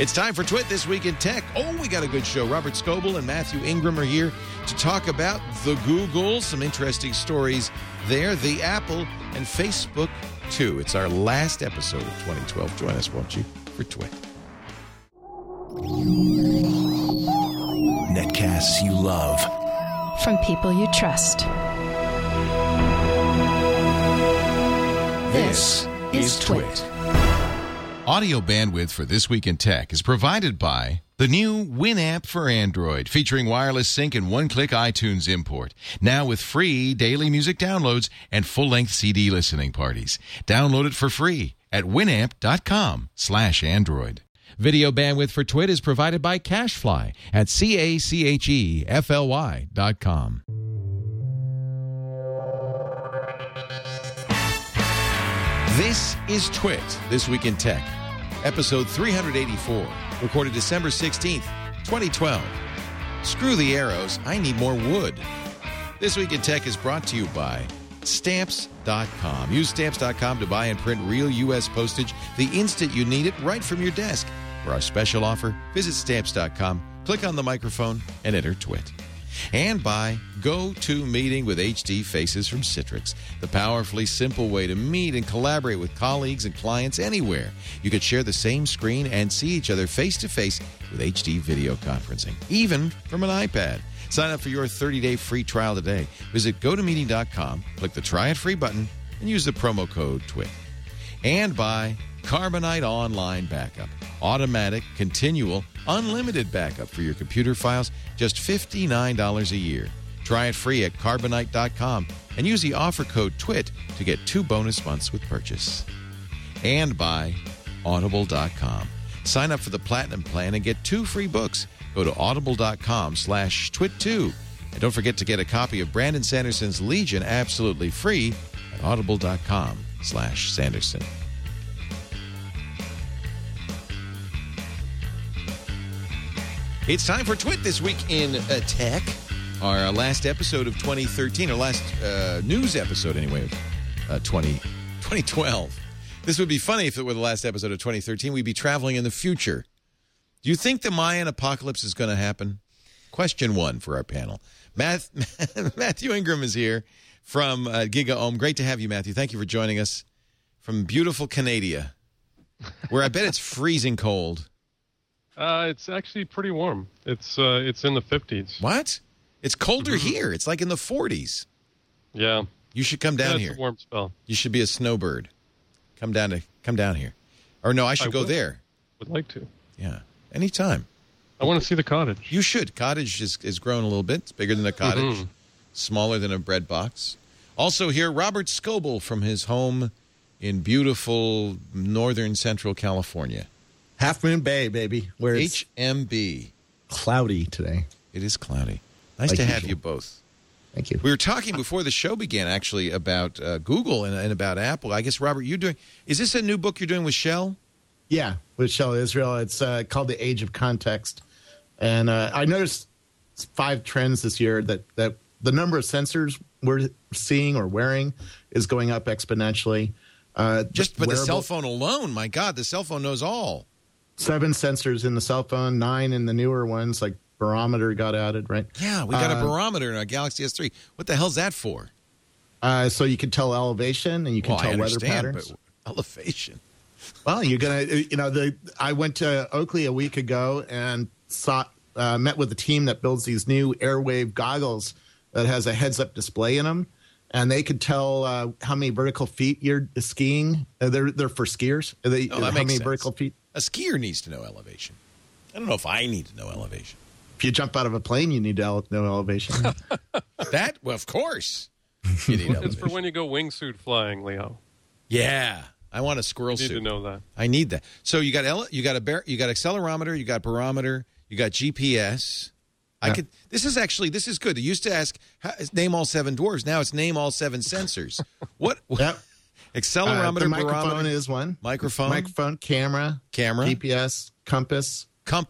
It's time for Twit This Week in Tech. Oh, we got a good show. Robert Scoble and Matthew Ingram are here to talk about the Google, some interesting stories there, the Apple, and Facebook, too. It's our last episode of 2012. Join us, won't you, for Twit. Netcasts you love. From people you trust. This is Twit. Audio bandwidth for This Week in Tech is provided by the new Winamp for Android, featuring wireless sync and one-click iTunes import. Now with free daily music downloads and full-length CD listening parties. Download it for free at winamp.com/Android. Video bandwidth for Twit is provided by CacheFly at CacheFly.com. This is Twit, This Week in Tech, episode 384, recorded December 16th, 2012. Screw the arrows, I need more wood. This Week in Tech is brought to you by Stamps.com. Use Stamps.com to buy and print real U.S. postage the instant you need it right from your desk. For our special offer, visit Stamps.com, click on the microphone, and enter Twit. And by GoToMeeting with HD Faces from Citrix, the powerfully simple way to meet and collaborate with colleagues and clients anywhere. You could share the same screen and see each other face-to-face with HD video conferencing, even from an iPad. Sign up for your 30-day free trial today. Visit GoToMeeting.com, click the Try It Free button, and use the promo code TWIT. And by Carbonite Online Backup. Automatic, continual, unlimited backup for your computer files, just $59 a year. Try it free at Carbonite.com and use the offer code TWIT to get 2 bonus months with purchase. And by Audible.com. Sign up for the Platinum Plan and get 2 free books. Go to Audible.com/TWIT2. And don't forget to get a copy of Brandon Sanderson's Legion absolutely free at Audible.com/Sanderson. It's time for Twit This Week in Tech, our last episode of 2013, or last news episode, anyway, of 2012. This would be funny if it were the last episode of 2013. We'd be traveling in the future. Do you think the Mayan apocalypse is going to happen? Question 1 for our panel. Matthew Ingram is here from GigaOM. Great to have you, Matthew. Thank you for joining us from beautiful Canada, where I bet it's freezing cold. It's actually pretty warm. It's in the 50s. What? It's colder here. It's like in the 40s. Yeah. You should come down here. It's a warm spell. You should be a snowbird. Come down here. Or no, I should go there. Would like to. Yeah. Anytime. I want to see the cottage. You should. Cottage is grown a little bit. It's bigger than a cottage. Smaller than a bread box. Also here, Robert Scoble from his home in beautiful northern central California. Half Moon Bay, baby. Where it's HMB. Cloudy today. It is cloudy. Nice to have you both. Thank you. We were talking before the show began, actually, about Google and about Apple. I guess, Robert, is this a new book you're doing with Shell? Yeah, with Shell Israel. It's called The Age of Context. And I noticed 5 trends this year that the number of sensors we're seeing or wearing is going up exponentially. But the cell phone alone, my God, the cell phone knows all. 7 sensors in the cell phone, 9 in the newer ones, like barometer got added, right? Yeah, we got a barometer in our Galaxy S3. What the hell's that for? So you can tell elevation and you can tell weather patterns. But elevation. Well, you're gonna, I went to Oakley a week ago and met with a team that builds these new Airwave goggles that has a heads-up display in them, and they could tell how many vertical feet you're skiing. They're for skiers. That makes sense. Vertical feet? A skier needs to know elevation. I don't know if I need to know elevation. If you jump out of a plane, you need to know elevation. Well, of course. You need elevation. It's for when you go wingsuit flying, Leo. Yeah. I want a squirrel suit. You need to know that. I need that. So you got accelerometer, you got barometer, you got GPS. Yeah. This is good. It used to ask name all 7 dwarves. Now it's name all 7 sensors. What? Yep. Accelerometer, the microphone barometer is one. Microphone, camera, GPS, compass.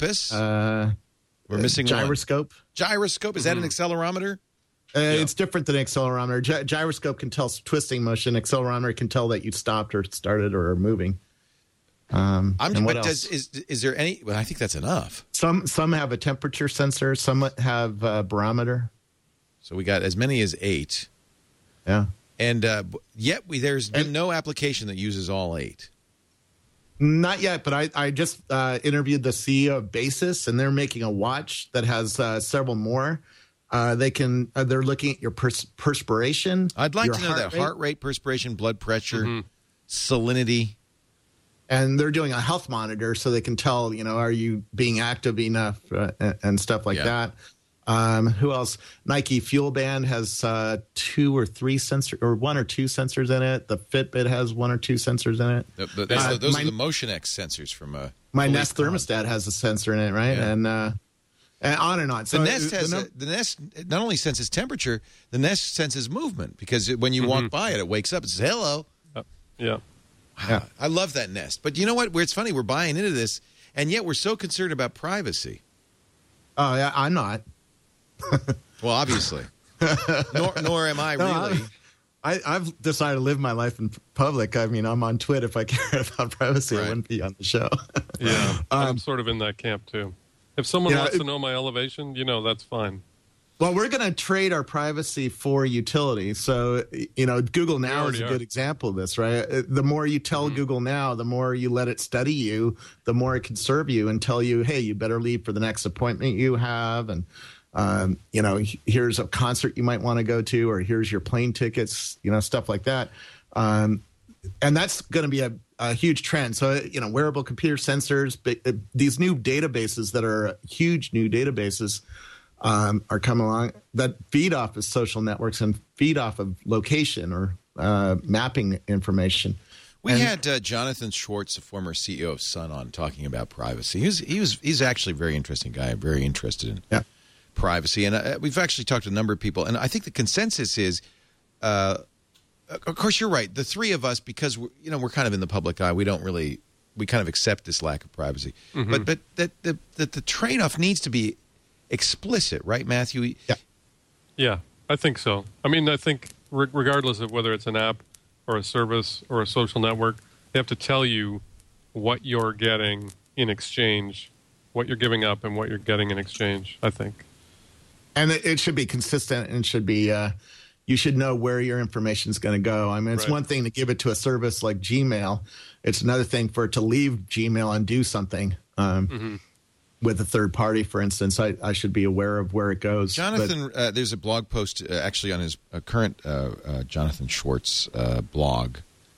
We're missing gyroscope. One. Gyroscope. Is that an accelerometer? It's different than accelerometer. Gyroscope can tell twisting motion. Accelerometer can tell that you stopped or started or are moving. And what else? Is there any? Well, I think that's enough. Some have a temperature sensor. Some have a barometer. So we got as many as 8. Yeah. And yet there's been no application that uses all 8. Not yet, but I just interviewed the CEO of Basis, and they're making a watch that has several more. They're looking at your perspiration. I'd like to know that heart rate, perspiration, blood pressure, salinity. And they're doing a health monitor so they can tell, are you being active enough and stuff like that. Who else? Nike Fuel Band has 2 or 3 sensors, or 1 or 2 sensors in it. The Fitbit has 1 or 2 sensors in it. Those are the Motion X sensors from my Nest thermostat has a sensor in it, right? Yeah. And on and on. So the Nest not only senses temperature, the Nest senses movement, because when you walk by it, it wakes up and says hello. Yeah. Wow. I love that Nest. But you know what? It's funny, we're buying into this, and yet we're so concerned about privacy. Oh, yeah, I'm not. Well, obviously. nor am I really. I've decided to live my life in public. I mean, I'm on Twitter. If I cared about privacy, I wouldn't be on the show. Yeah, I'm sort of in that camp, too. If someone wants to know my elevation, that's fine. Well, we're going to trade our privacy for utility. So, Google Now is a good example of this, right? The more you tell Google Now, the more you let it study you, the more it can serve you and tell you, hey, you better leave for the next appointment you have. And, here's a concert you might want to go to, or here's your plane tickets, stuff like that. And that's going to be a huge trend. So, wearable computer sensors, but these new databases that are huge new databases are coming along that feed off of social networks and feed off of location or mapping information. We had Jonathan Schwartz, the former CEO of Sun, on talking about privacy. He's actually a very interesting guy, very interested in privacy. And we've actually talked to a number of people. And I think the consensus is, of course, you're right. The three of us, because we're kind of in the public eye, we kind of accept this lack of privacy. Mm-hmm. But the trade-off needs to be explicit, right, Matthew? Yeah, I think so. I mean, I think regardless of whether it's an app or a service or a social network, they have to tell you what you're getting in exchange, what you're giving up and what you're getting in exchange, I think. And it should be consistent, and should be you should know where your information is going to go. I mean, it's one thing to give it to a service like Gmail. It's another thing for it to leave Gmail and do something. With a third party, for instance, I should be aware of where it goes. Jonathan, there's a blog post actually on his current Jonathan Schwartz blog,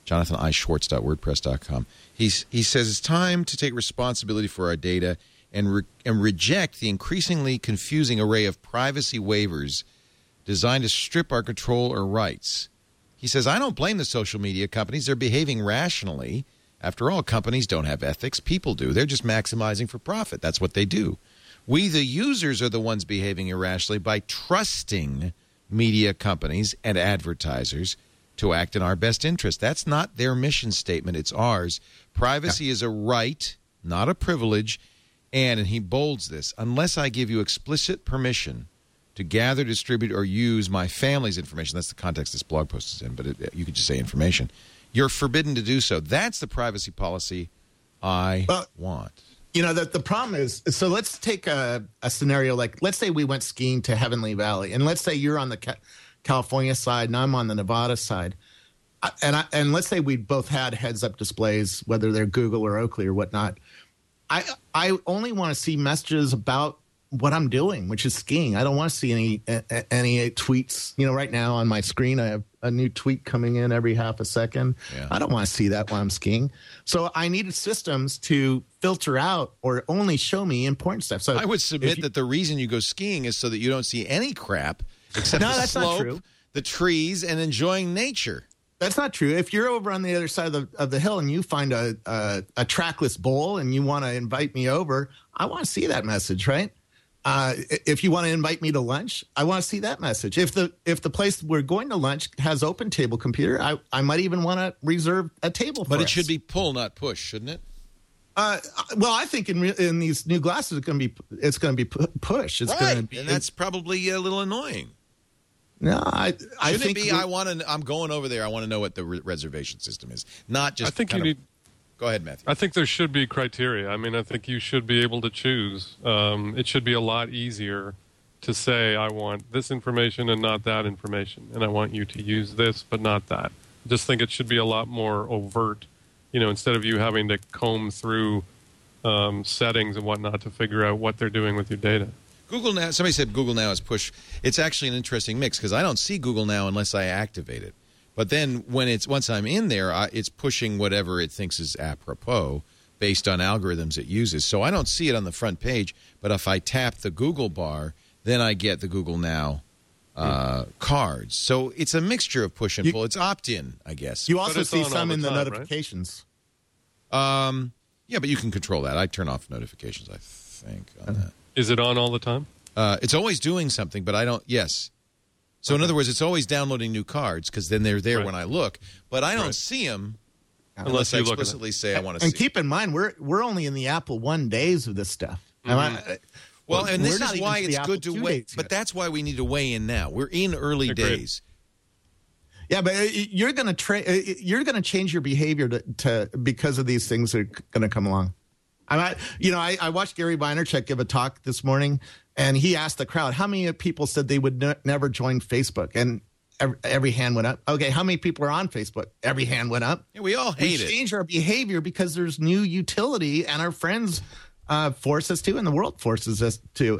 jonathanischwartz.wordpress.com. He says it's time to take responsibility for our data and reject the increasingly confusing array of privacy waivers designed to strip our control or rights. He says, I don't blame the social media companies. They're behaving rationally. After all, companies don't have ethics. People do. They're just maximizing for profit. That's what they do. We, the users, are the ones behaving irrationally by trusting media companies and advertisers to act in our best interest. That's not their mission statement. It's ours. Privacy is a right, not a privilege. And he bolds this, unless I give you explicit permission to gather, distribute, or use my family's information. That's the context this blog post is in, but you could just say information. You're forbidden to do so. That's the privacy policy I want. The problem is, so let's take a scenario like, let's say we went skiing to Heavenly Valley, and let's say you're on the California side and I'm on the Nevada side. And let's say we both had heads-up displays, whether they're Google or Oakley or whatnot. I only want to see messages about what I'm doing, which is skiing. I don't want to see any tweets. Right now on my screen, I have a new tweet coming in every half a second. Yeah. I don't want to see that while I'm skiing. So I needed systems to filter out or only show me important stuff. So I would submit that the reason you go skiing is so that you don't see any crap except the slope, the trees, and enjoying nature. That's not true. If you're over on the other side of the hill and you find a trackless bowl and you want to invite me over, I want to see that message, right? If you want to invite me to lunch, I want to see that message. If the place we're going to lunch has open table computer, I might even want to reserve a table for us. But it should be pull, not push, shouldn't it? Well, I think in these new glasses, it's going to be push. It's going to be, and that's probably a little annoying. No, I think it be. I'm going over there. I want to know what the reservation system is, not just. I think you need. Go ahead, Matthew. I think there should be criteria. I mean, I think you should be able to choose. It should be a lot easier to say, I want this information and not that information, and I want you to use this but not that. I just think it should be a lot more overt, instead of you having to comb through settings and whatnot to figure out what they're doing with your data. Google Now, somebody said Google Now is push. It's actually an interesting mix because I don't see Google Now unless I activate it. But then once I'm in there, it's pushing whatever it thinks is apropos based on algorithms it uses. So I don't see it on the front page, but if I tap the Google bar, then I get the Google Now cards. So it's a mixture of push and pull. It's opt-in, I guess. You also see some in the notifications. Right? Yeah, but you can control that. I turn off notifications, I think, on that. Is it on all the time? It's always doing something, but I don't. Yes. So in other words, it's always downloading new cards because then they're there when I look, but I don't see them unless I explicitly say I want to see. And keep in mind, we're only in the Apple 1 days of this stuff. Well, and this is why it's good to wait. But that's why we need to weigh in now. We're in early days. Yeah, but you're going to change your behavior to because of these things that are going to come along. I watched Gary Vaynerchuk give a talk this morning, and he asked the crowd, how many people said they would never join Facebook? And every hand went up. Okay, how many people are on Facebook? Every hand went up. Yeah, we all hate it. We change our behavior because there's new utility, and our friends force us to, and the world forces us to.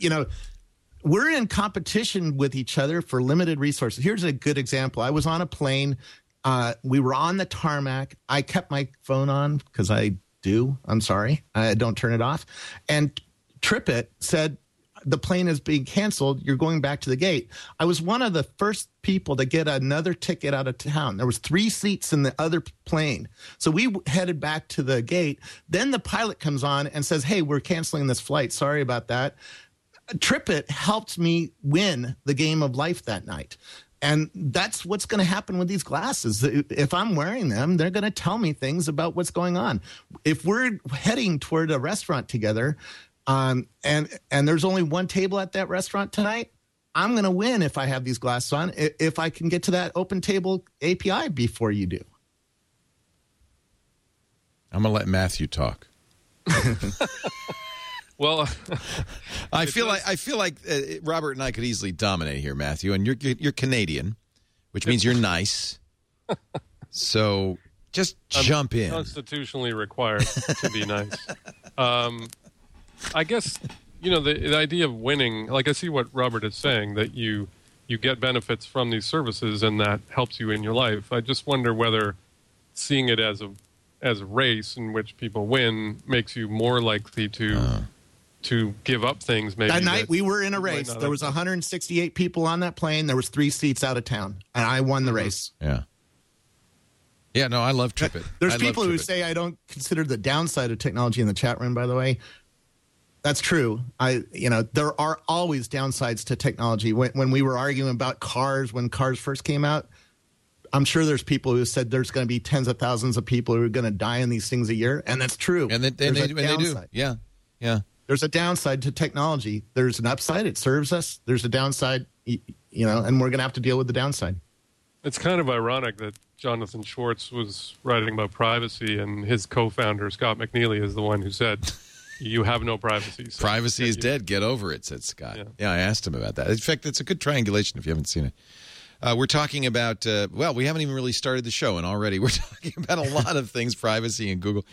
We're in competition with each other for limited resources. Here's a good example. I was on a plane. We were on the tarmac. I kept my phone on because I'm sorry. I don't turn it off. And TripIt said, the plane is being canceled. You're going back to the gate. I was one of the first people to get another ticket out of town. There was 3 seats in the other plane. So we headed back to the gate. Then the pilot comes on and says, hey, we're canceling this flight. Sorry about that. TripIt helped me win the game of life that night. And that's what's going to happen with these glasses. If I'm wearing them, they're going to tell me things about what's going on. If we're heading toward a restaurant together, and there's only one table at that restaurant tonight, I'm going to win if I have these glasses on, if I can get to that open table API before you do. I'm going to let Matthew talk. Well, I feel like Robert and I could easily dominate here, Matthew. And you're Canadian, which means you're nice. So just jump in. Constitutionally required to be nice. I guess the idea of winning. Like I see what Robert is saying, that you get benefits from these services, and that helps you in your life. I just wonder whether seeing it as a race in which people win makes you more likely to give up things. Maybe that night we were in a race. There was 168 people on that plane. There was 3 seats out of town, and I won the race. Yeah, no, I love TripIt. There's people who say I don't consider the downside of technology in the chat room, by the way. That's true. There are always downsides to technology. When we were arguing about cars, when cars first came out, I'm sure there's people who said there's going to be tens of thousands of people who are going to die in these things a year, and that's true. And they do. Yeah. There's a downside to technology. There's an upside. It serves us. There's a downside, and we're going to have to deal with the downside. It's kind of ironic that Jonathan Schwartz was writing about privacy, and his co-founder, Scott McNealy, is the one who said, you have no privacy. So privacy is dead. Get over it, said Scott. Yeah, I asked him about that. In fact, it's a good triangulation if you haven't seen it. We're talking about, we haven't even really started the show, and already we're talking about a lot of things, privacy and Google.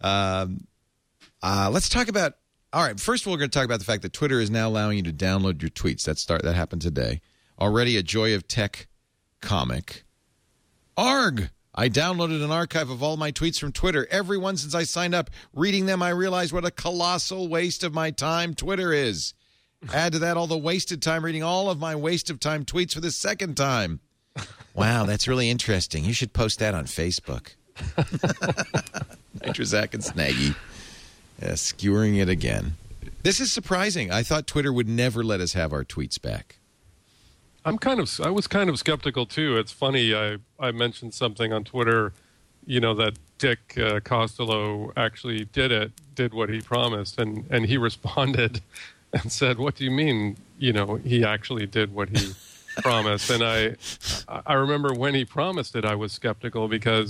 Let's talk about, all right, first of all, we're going to talk about the fact that Twitter is now allowing you to download your tweets. That happened today. Already a Joy of Tech comic. ARG! I downloaded an archive of all my tweets from Twitter. Every one since I signed up. Reading them, I realized what a colossal waste of my time Twitter is. Add to that all the wasted time reading all of my waste of time tweets for the second time. Wow, that's really interesting. You should post that on Facebook. Nitrazak and Snaggy. Skewering it again. This is surprising. I thought Twitter would never let us have our tweets back. I was kind of skeptical too. It's funny. I mentioned something on Twitter, that Dick Costello actually did what he promised, and he responded and said, "What do you mean? He actually did what he promised." And I remember when he promised it, I was skeptical because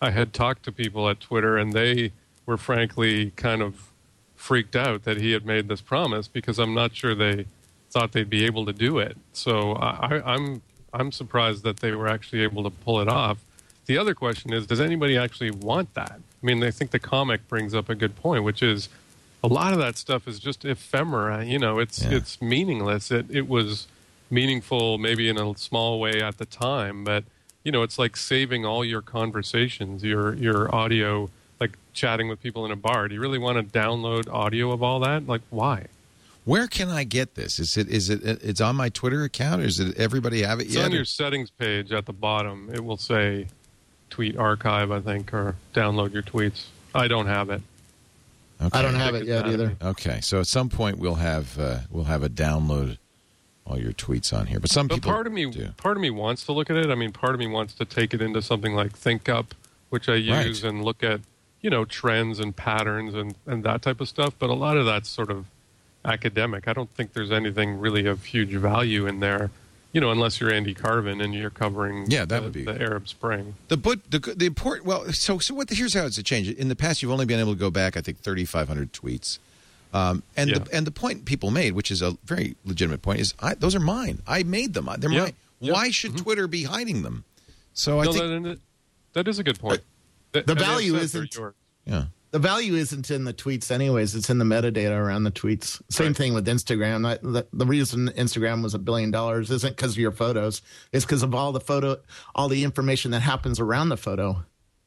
I had talked to people at Twitter, and they were frankly kind of freaked out that he had made this promise, because I'm not sure they thought they'd be able to do it. So I'm surprised that they were actually able to pull it off. The other question is, does anybody actually want that? I mean, I think the comic brings up a good point, which is a lot of that stuff is just ephemera. It's meaningless. It was meaningful maybe in a small way at the time, but it's like saving all your conversations, your audio, like chatting with people in a bar. Do you really want to download audio of all that? Like, why? Where can I get this? It's on my Twitter account, or is it everybody have it yet? It's on your settings page at the bottom. It will say tweet archive, I think, or download your tweets. I don't have it. Okay. I don't have it yet either. Okay, so at some point we'll have a download all your tweets on here. But people part of me wants to look at it. I mean, part of me wants to take it into something like ThinkUp, which I use, and look at trends and patterns and that type of stuff. But a lot of that's sort of academic. I don't think there's anything really of huge value in there, unless you're Andy Carvin and you're covering the Arab Spring. The important. Well, so here's how it's a change. In the past, you've only been able to go back, I think, 3,500 tweets. The point people made, which is a very legitimate point, is those are mine. I made them. They're mine. Why should Twitter be hiding them? So I think that is a good point. The value isn't. Yeah. The value isn't in the tweets anyways. It's in the metadata around the tweets. Same thing with Instagram. The reason Instagram was $1 billion isn't because of your photos. It's because of all the information that happens around the photo.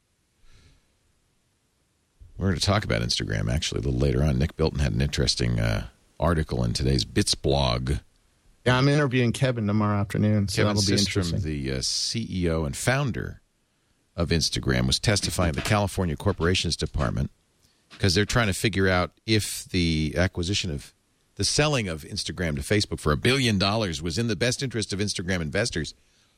We're going to talk about Instagram, actually, a little later on. Nick Bilton had an interesting article in today's Bits blog. Yeah, I'm interviewing Kevin tomorrow afternoon, so that'll be interesting. The CEO and founder of Instagram, was testifying at the California Corporations Department because they're trying to figure out if the selling of Instagram to Facebook for $1 billion was in the best interest of Instagram investors.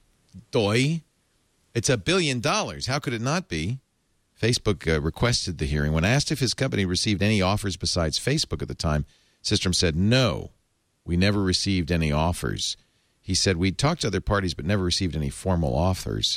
It's $1 billion. How could it not be? Facebook requested the hearing. When asked if his company received any offers besides Facebook at the time, Systrom said, "No, we never received any offers." He said, "We talked to other parties but never received any formal offers."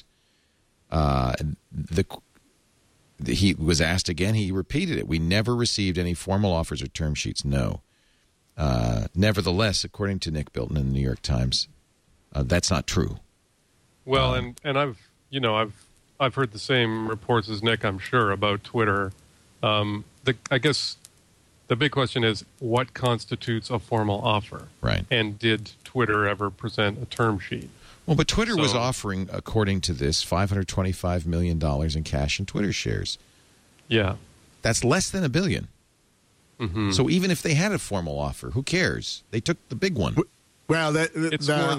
He was asked again. He repeated it. "We never received any formal offers or term sheets. No." Nevertheless, according to Nick Bilton in the New York Times, that's not true. Well, and I've heard the same reports as Nick, I'm sure, about Twitter. I guess the big question is, what constitutes a formal offer? Right. And did Twitter ever present a term sheet? Well, but Twitter was offering, according to this, $525 million in cash in Twitter shares. Yeah. That's less than $1 billion. Mm-hmm. So even if they had a formal offer, who cares? They took the big one. Well, the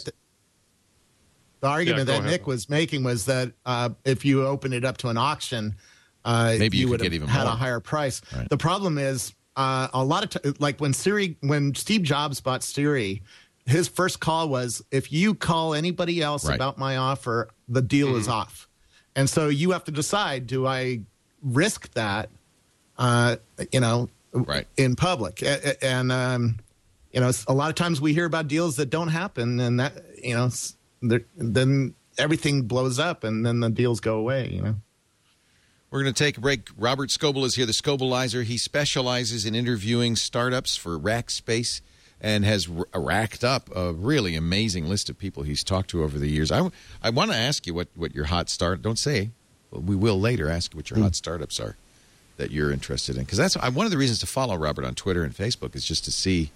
argument that Nick was making was that if you open it up to an auction, maybe you would have even had a higher price. Right. The problem is a lot of like when Steve Jobs bought Siri, his first call was, if you call anybody else about my offer, the deal is off. And so you have to decide, do I risk that, in public? And, a lot of times we hear about deals that don't happen, and that, then everything blows up and then the deals go away, We're going to take a break. Robert Scoble is here, the Scobleizer. He specializes in interviewing startups for Rackspace and has racked up a really amazing list of people he's talked to over the years. I want to ask you what your hot start. Don't say. We will later ask you what your hot startups are that you're interested in. Because that's one of the reasons to follow Robert on Twitter and Facebook is just to see,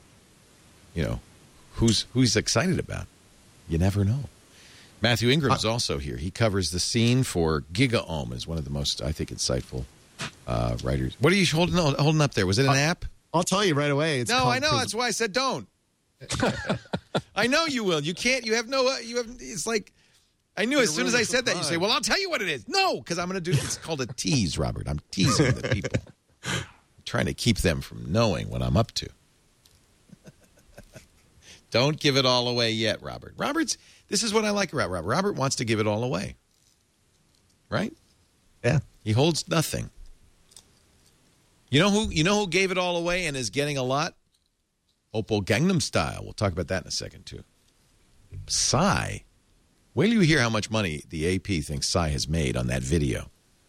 who's excited about. You never know. Matthew Ingram is also here. He covers the scene for GigaOM, is one of the most, I think, insightful writers. What are you holding up there? Was it an app? I'll tell you right away. No, I know. That's why I said don't. I know you will. You can't. You have no. It's like I knew as soon as I said that, you say, "Well, I'll tell you what it is." No, because I'm going to do. It's called a tease, Robert. I'm teasing the people, I'm trying to keep them from knowing what I'm up to. Don't give it all away yet, Robert. This is what I like about Robert. Robert wants to give it all away. Right? Yeah. He holds nothing. You know who gave it all away and is getting a lot? Oppo Gangnam Style. We'll talk about that in a second, too. Psy. Wait till you hear how much money the AP thinks Psy has made on that video.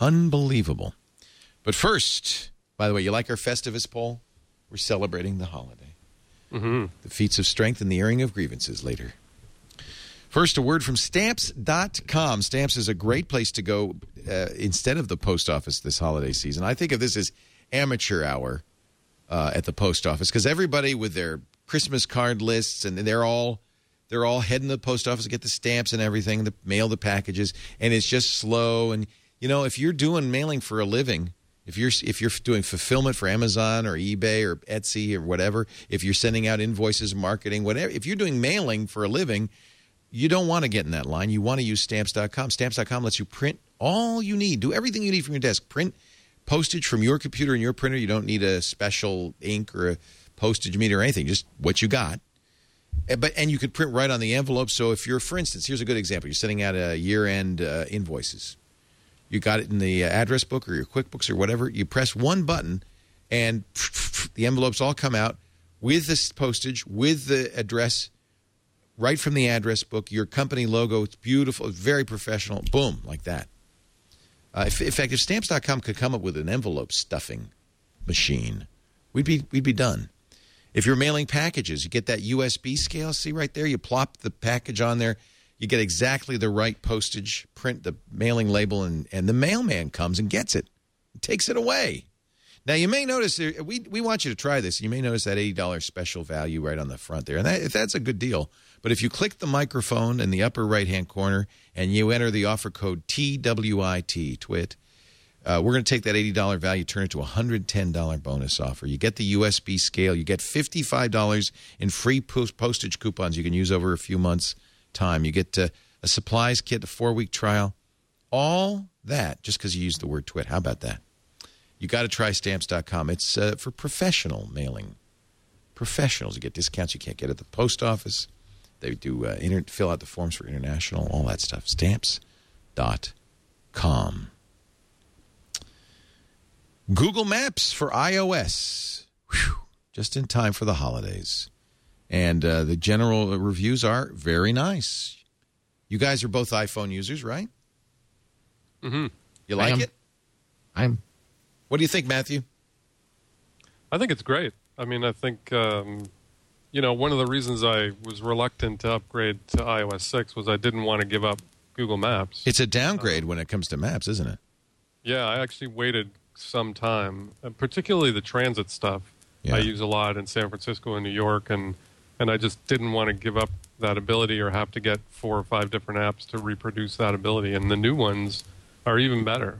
Unbelievable. But first, by the way, you like our Festivus poll? We're celebrating the holiday. Mm-hmm. The feats of strength and the airing of grievances later. First, a word from Stamps.com. Stamps is a great place to go instead of the post office this holiday season. I think of this as amateur hour at the post office because everybody with their Christmas card lists and they're all heading to the post office to get the stamps and everything, to mail the packages, and it's just slow. And if you're doing mailing for a living, if you're doing fulfillment for Amazon or eBay or Etsy or whatever, if you're sending out invoices, marketing, whatever, if you're doing mailing for a living, you don't want to get in that line. You want to use Stamps.com. Stamps.com lets you print all you need. Do everything you need from your desk. Print postage from your computer and your printer. You don't need a special ink or a postage meter or anything. Just what you got. And you could print right on the envelope. So if you're, for instance, here's a good example. You're sending out year-end invoices. You got it in the address book or your QuickBooks or whatever. You press one button, and the envelopes all come out with the postage, with the address, right from the address book, your company logo. It's beautiful. It's very professional. Boom, like that. In fact, if Stamps.com could come up with an envelope stuffing machine, we'd be done. If you're mailing packages, you get that USB scale. See right there? You plop the package on there. You get exactly the right postage, print the mailing label, and the mailman comes and gets it. Takes it away. Now, you may notice, we want you to try this. You may notice that $80 special value right on the front there. And that's a good deal. But if you click the microphone in the upper right-hand corner and you enter the offer code TWIT, TWIT, we're going to take that $80 value, turn it to a $110 bonus offer. You get the USB scale. You get $55 in free postage coupons you can use over a few months' time. You get a supplies kit, a 4-week trial. All that just because you used the word TWIT. How about that? You got to try Stamps.com. It's for professional mailing. Professionals. You get discounts you can't get at the post office. They do fill out the forms for international, all that stuff. Stamps.com. Google Maps for iOS. Whew, just in time for the holidays. And the general reviews are very nice. You guys are both iPhone users, right? Mm-hmm. You like it? I'm. What do you think, Matthew? I think it's great. I mean, I think, one of the reasons I was reluctant to upgrade to iOS 6 was I didn't want to give up Google Maps. It's a downgrade when it comes to maps, isn't it? Yeah, I actually waited some time, particularly the transit stuff. Yeah. I use a lot in San Francisco and New York, and I just didn't want to give up that ability or have to get 4 or 5 different apps to reproduce that ability. And the new ones are even better.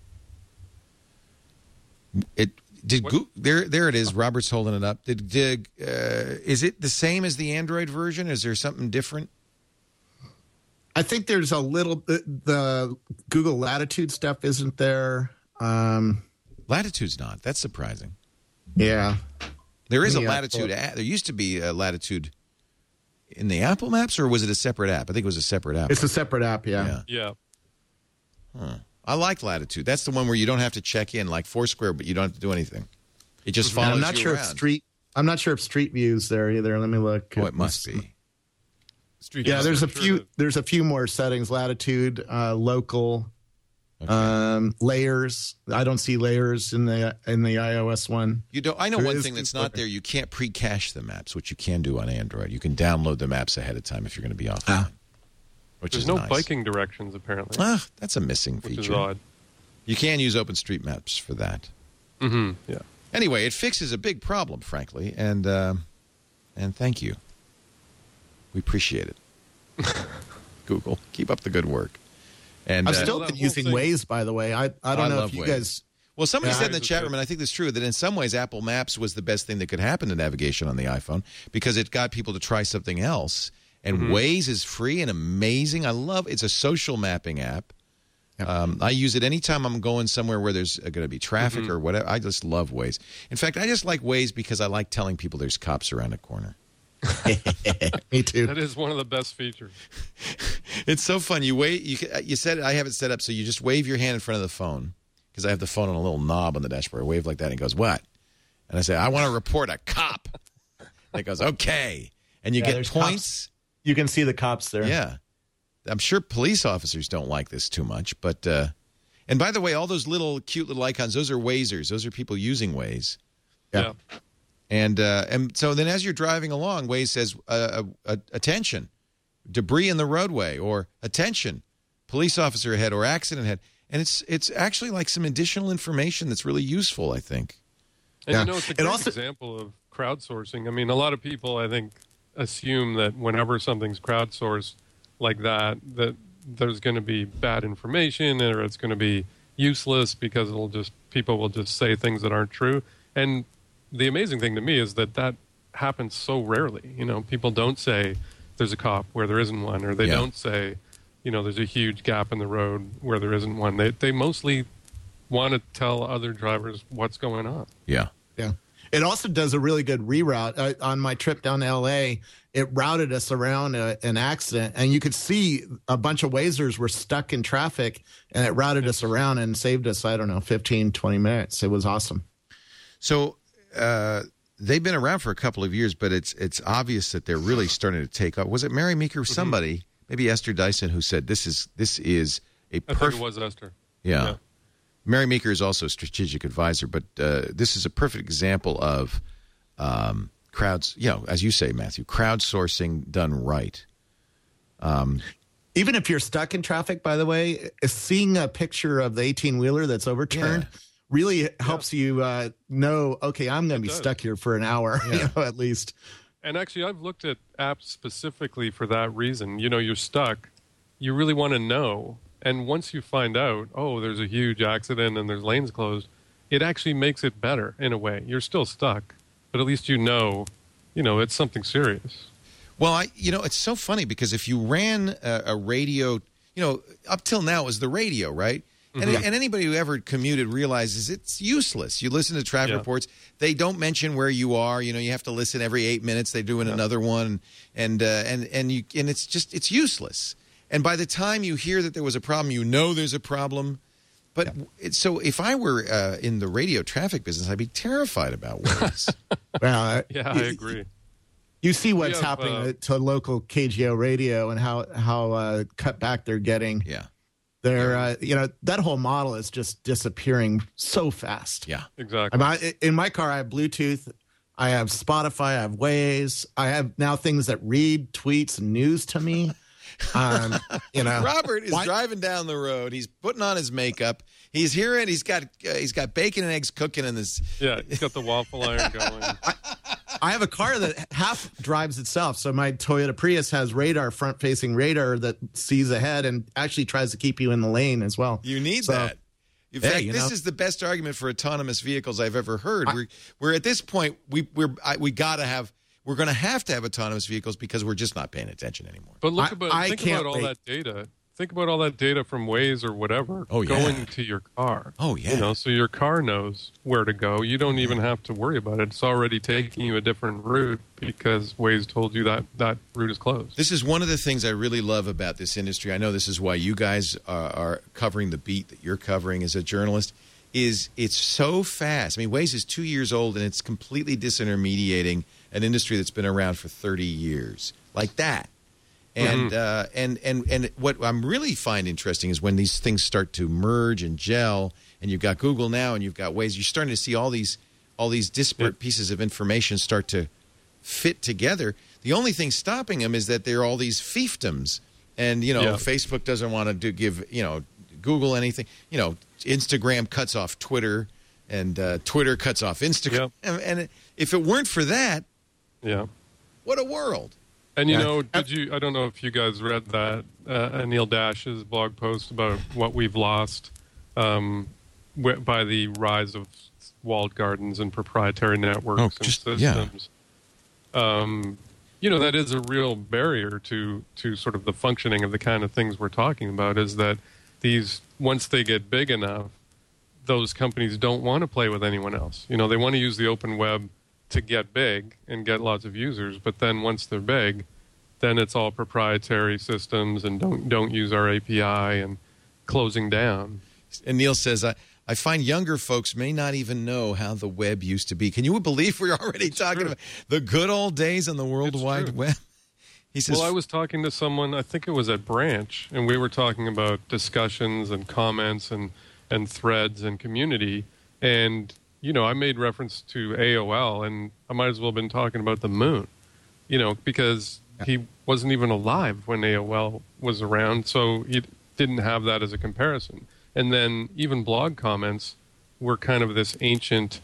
There it is. Robert's holding it up. Is it the same as the Android version? Is there something different? I think there's a little. The Google Latitude stuff isn't there. Latitude's not. That's surprising. Yeah, there is a Latitude app. There used to be a Latitude in the Apple Maps, or was it a separate app? I think it was a separate app. It's a separate app. Yeah. Huh. I like Latitude. That's the one where you don't have to check in like Foursquare, but you don't have to do anything. It just follows you around. I'm not sure if Street View's there either. Let me look. Oh, it must be. There's a few. There's a few more settings. Latitude, local, layers. I don't see layers in the iOS one. You don't. I know one thing that's not there. You can't pre-cache the maps, which you can do on Android. You can download the maps ahead of time if you're going to be offline. There's no biking directions, apparently. That's a missing feature. Which is odd. You can use OpenStreetMaps for that. Mm-hmm. Yeah. Anyway, it fixes a big problem, frankly, and thank you. We appreciate it. Google, keep up the good work. And I've still been using Waze, by the way. I don't know if you guys. Well, somebody said in the chat room, and I think that's true, that in some ways Apple Maps was the best thing that could happen to navigation on the iPhone because it got people to try something else. And Waze is free and amazing. It's a social mapping app. Yep. I use it anytime I'm going somewhere where there's going to be traffic or whatever. I just love Waze. In fact, I just like Waze because I like telling people there's cops around the corner. Me too. That is one of the best features. It's so fun. You said it, I have it set up so you just wave your hand in front of the phone because I have the phone on a little knob on the dashboard. I wave like that and it goes, what? And I say, I want to report a cop. And it goes, okay. And you get points. Cops. You can see the cops there. Yeah. I'm sure police officers don't like this too much, but and And by the way, all those little cute little icons, those are Wazers. Those are people using Waze. Yeah. And so then as you're driving along, Waze says, attention, debris in the roadway, or attention, police officer ahead, or accident ahead. And it's actually like some additional information that's really useful, I think. And it's a great example of crowdsourcing. I mean, a lot of people, I think, assume that whenever something's crowdsourced like that there's going to be bad information or it's going to be useless because people will just say things that aren't true. And the amazing thing to me is that happens so rarely. People don't say there's a cop where there isn't one, or they don't say, there's a huge gap in the road where there isn't one. They mostly want to tell other drivers what's going on. Yeah. Yeah. It also does a really good reroute. On my trip down to L.A., it routed us around an accident, and you could see a bunch of Wazers were stuck in traffic, and it routed us around and saved us, 15, 20 minutes. It was awesome. So they've been around for a couple of years, but it's obvious that they're really starting to take off. Was it Mary Meeker? Somebody, maybe Esther Dyson, who said this is a perfect. I think it was Esther. Yeah. Mary Meeker is also a strategic advisor, but this is a perfect example of crowds, as you say, Matthew, crowdsourcing done right. Even if you're stuck in traffic, by the way, seeing a picture of the 18-wheeler that's overturned really helps you know, okay, I'm going to be stuck here for an hour, at least. And actually, I've looked at apps specifically for that reason. You're stuck. You really want to know. And once you find out, there's a huge accident and there's lanes closed, it actually makes it better in a way. You're still stuck, but at least it's something serious. Well, it's so funny because if you ran a radio, up till now it was the radio, right? And, and anybody who ever commuted realizes it's useless. You listen to traffic reports; they don't mention where you are. You have to listen every 8 minutes. They're doing another one, and it's useless. And by the time you hear that there was a problem, there's a problem. But so if I were in the radio traffic business, I'd be terrified about Waze. Well, I agree. You see what's happening to local KGO radio and how cut back they're getting. Yeah. They're, that whole model is just disappearing so fast. Yeah, exactly. In my car, I have Bluetooth. I have Spotify. I have Waze. I have now things that read tweets and news to me. Robert is driving down the road. He's putting on his makeup. He's hearing. He's got bacon and eggs cooking in this. Yeah, he's got the waffle iron going. I have a car that half drives itself. So my Toyota Prius has front-facing radar that sees ahead and actually tries to keep you in the lane as well. You need that. In fact, this is the best argument for autonomous vehicles I've ever heard. We're at this point. We're going to have autonomous vehicles because we're just not paying attention anymore. But think about all that data. Think about all that data from Waze or whatever going to your car. Oh, yeah. So your car knows where to go. You don't even have to worry about it. It's already taking you a different route because Waze told you that route is closed. This is one of the things I really love about this industry. I know this is why you guys are covering the beat that you're covering as a journalist. Is it's so fast. I mean, Waze is 2 years old, and it's completely disintermediating an industry that's been around for 30 years, like that. And and what I'm really find interesting is when these things start to merge and gel, and you've got Google now, and you've got Waze. You're starting to see all these disparate pieces of information start to fit together. The only thing stopping them is that there are all these fiefdoms, and Facebook doesn't want to give Google anything. Instagram cuts off Twitter, and Twitter cuts off Instagram. Yep. And if it weren't for that, what a world! And I don't know if you guys read that Anil Dash's blog post about what we've lost by the rise of walled gardens and proprietary networks and systems. That is a real barrier to sort of the functioning of the kind of things we're talking about. Is that once they get big enough, those companies don't want to play with anyone else. They want to use the open web to get big and get lots of users, but then once they're big, then it's all proprietary systems and don't use our API and closing down. And Neil says, I find younger folks may not even know how the web used to be. Can you believe we're already talking about the good old days on the World Wide Web? He says, I was talking to someone, I think it was at Branch, and we were talking about discussions and comments and and threads and community. And, I made reference to AOL, and I might as well have been talking about the moon, because he wasn't even alive when AOL was around, so he didn't have that as a comparison. And then even blog comments were kind of this ancient,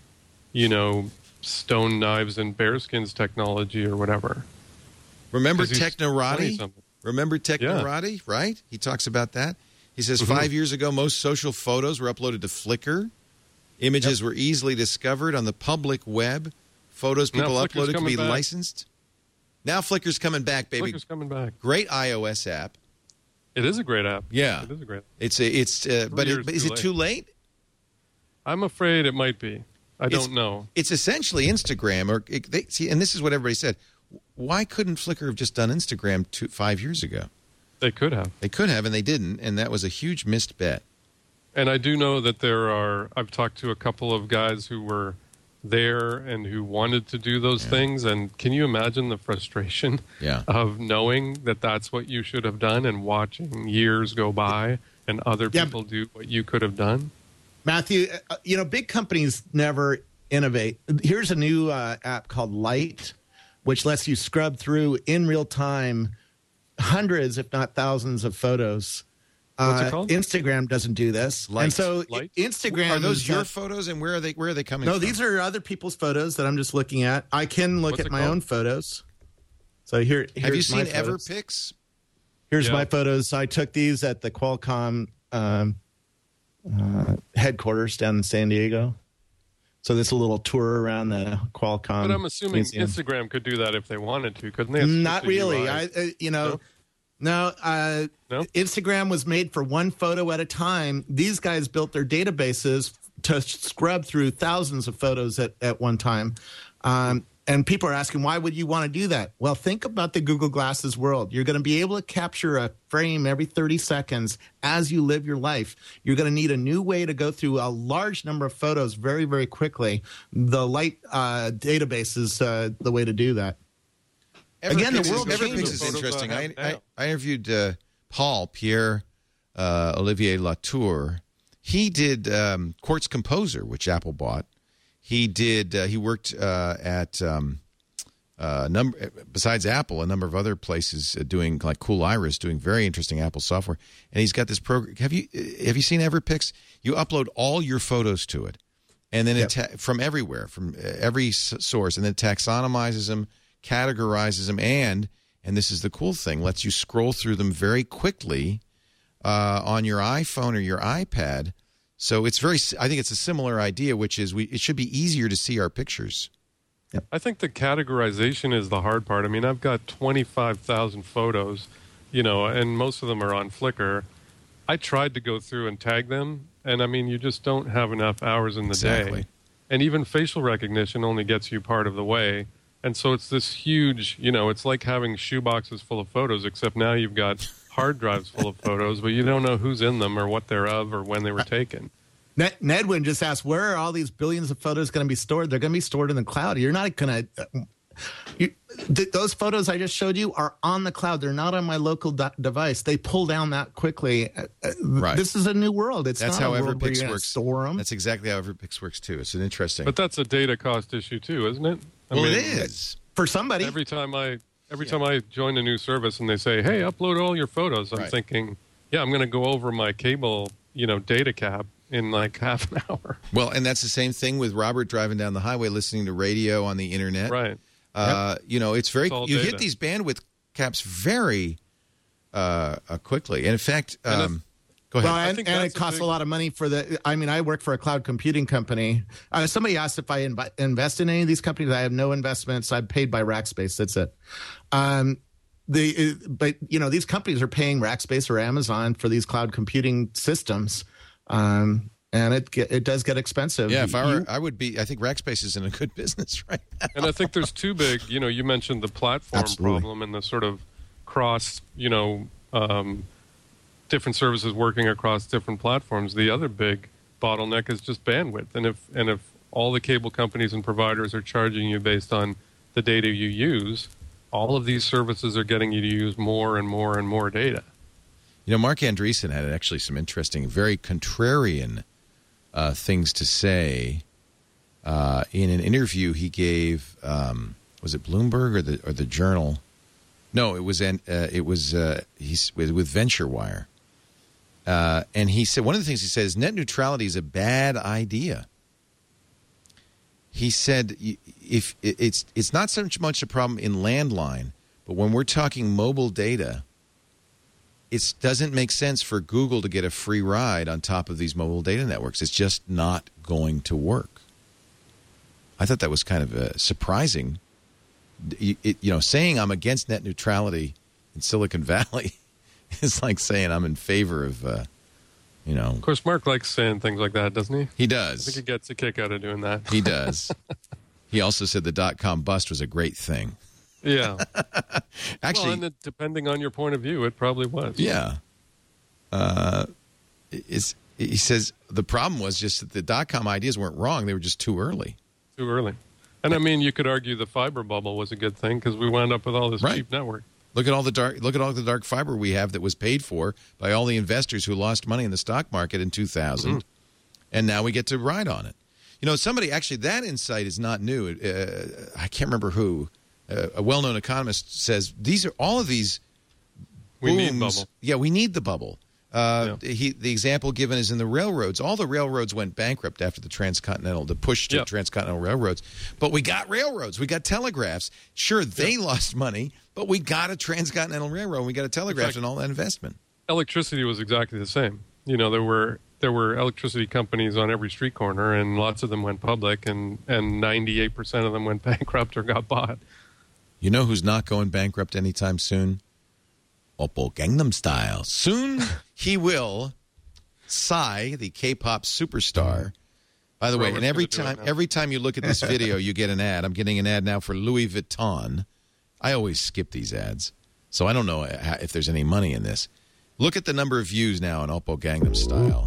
stone knives and bearskins technology or whatever. Remember Technorati? Remember Technorati, right? He talks about that. He says 5 years ago, most social photos were uploaded to Flickr. Images were easily discovered on the public web. Photos people uploaded could be licensed. Now Flickr's coming back, baby. Flickr's coming back. Great iOS app. It is a great app. Yeah. It is a great app. But is it too late? I'm afraid it might be. I don't know. It's essentially Instagram. And this is what everybody said. Why couldn't Flickr have just done Instagram 5 years ago? They could have. They could have, and they didn't, and that was a huge missed bet. And I do know that I've talked to a couple of guys who were there and who wanted to do those things, and can you imagine the frustration of knowing that that's what you should have done and watching years go by and other people do what you could have done? Matthew, big companies never innovate. Here's a new app called Light, which lets you scrub through in real time hundreds, if not thousands, of photos. What's it called? Instagram doesn't do this. Light. And so Light? Instagram... Are those your photos, and where are they coming from? No, these are other people's photos that I'm just looking at. I can look at my own photos. So here's Have you seen my photos. Everpics? Here's my photos. I took these at the Qualcomm headquarters down in San Diego. So this is a little tour around the Qualcomm. But I'm assuming museum. Instagram could do that if they wanted to, couldn't they? Not really. No, No? Instagram was made for one photo at a time. These guys built their databases to scrub through thousands of photos at one time. And people are asking, why would you want to do that? Well, think about the Google Glasses world. You're going to be able to capture a frame every 30 seconds as you live your life. You're going to need a new way to go through a large number of photos very, very quickly. The Light database is the way to do that. Again, the world Everpics is interesting. I interviewed Pierre Olivier Latour. He did Quartz Composer, which Apple bought. He did. He worked at besides Apple, a number of other places doing like Cool Iris, doing very interesting Apple software. And he's got this program. Have you seen Everpics? You upload all your photos to it, and then it from everywhere, from every source, and then taxonomizes them, categorizes them, and this is the cool thing, lets you scroll through them very quickly on your iPhone or your iPad. So it's I think it's a similar idea, which is it should be easier to see our pictures. Yep. I think the categorization is the hard part. I mean, I've got 25,000 photos, and most of them are on Flickr. I tried to go through and tag them, and I mean, you just don't have enough hours in the day. And even facial recognition only gets you part of the way. And so it's this huge, it's like having shoeboxes full of photos, except now you've got hard drives full of photos, but you don't know who's in them or what they're of or when they were taken. Nedwin just asked, where are all these billions of photos going to be stored? They're going to be stored in the cloud. You're not going to... those photos I just showed you are on the cloud. They're not on my local device. They pull down that quickly. Right. This is a new world. That's not how a world where you're Everpics going to works. store them. That's exactly how Everpics works, too. It's an interesting... But that's a data cost issue, too, isn't it? I mean, it is. For somebody. Every time I join a new service and they say, hey, upload all your photos, I'm thinking, I'm going to go over my cable, data cap in like half an hour. Well, and that's the same thing with Robert driving down the highway, listening to radio on the internet. Right. It's very, you hit these bandwidth caps very quickly. And in fact, go ahead. Well, and it costs a lot of money I work for a cloud computing company. Somebody asked if I invest in any of these companies. I have no investments. I'm paid by Rackspace. That's it. But these companies are paying Rackspace or Amazon for these cloud computing systems. And it does get expensive. Yeah, if I would be. I think Rackspace is in a good business right now. And I think there's two big. You mentioned the platform problem and the sort of cross. Different services working across different platforms. The other big bottleneck is just bandwidth. And if all the cable companies and providers are charging you based on the data you use, all of these services are getting you to use more and more and more data. Mark Andreessen had actually some interesting, very contrarian things to say. In an interview he gave, was it Bloomberg or the Journal? No, it was he's with VentureWire, and he said one of the things he said is net neutrality is a bad idea. He said if it's not so much a problem in landline, but when we're talking mobile data, it doesn't make sense for Google to get a free ride on top of these mobile data networks. It's just not going to work. I thought that was kind of surprising. Saying I'm against net neutrality in Silicon Valley is like saying I'm in favor of, Of course, Mark likes saying things like that, doesn't he? He does. I think he gets a kick out of doing that. He does. He also said the .com bust was a great thing. Yeah. Actually, and depending on your point of view, it probably was. Yeah. He says the problem was just that the .com ideas weren't wrong. They were just too early. Too early. And I mean, you could argue the fiber bubble was a good thing because we wound up with all this cheap network. Look at all the dark fiber we have that was paid for by all the investors who lost money in the stock market in 2000, and now we get to ride on it. Somebody actually that insight is not new. I can't remember who. A well-known economist says all of these. We need bubble. Yeah, we need the bubble. The example given is in the railroads. All the railroads went bankrupt after the push to transcontinental railroads. But we got railroads. We got telegraphs. Sure, they lost money, but we got a transcontinental railroad. We got a telegraph and all that investment. Electricity was exactly the same. There were electricity companies on every street corner, and lots of them went public, and 98% of them went bankrupt or got bought. You know who's not going bankrupt anytime soon? Oppo Gangnam Style. Soon he will. Psy, the K-pop superstar. By the way, and every time you look at this video, you get an ad. I'm getting an ad now for Louis Vuitton. I always skip these ads, so I don't know if there's any money in this. Look at the number of views now on Oppo Gangnam Style.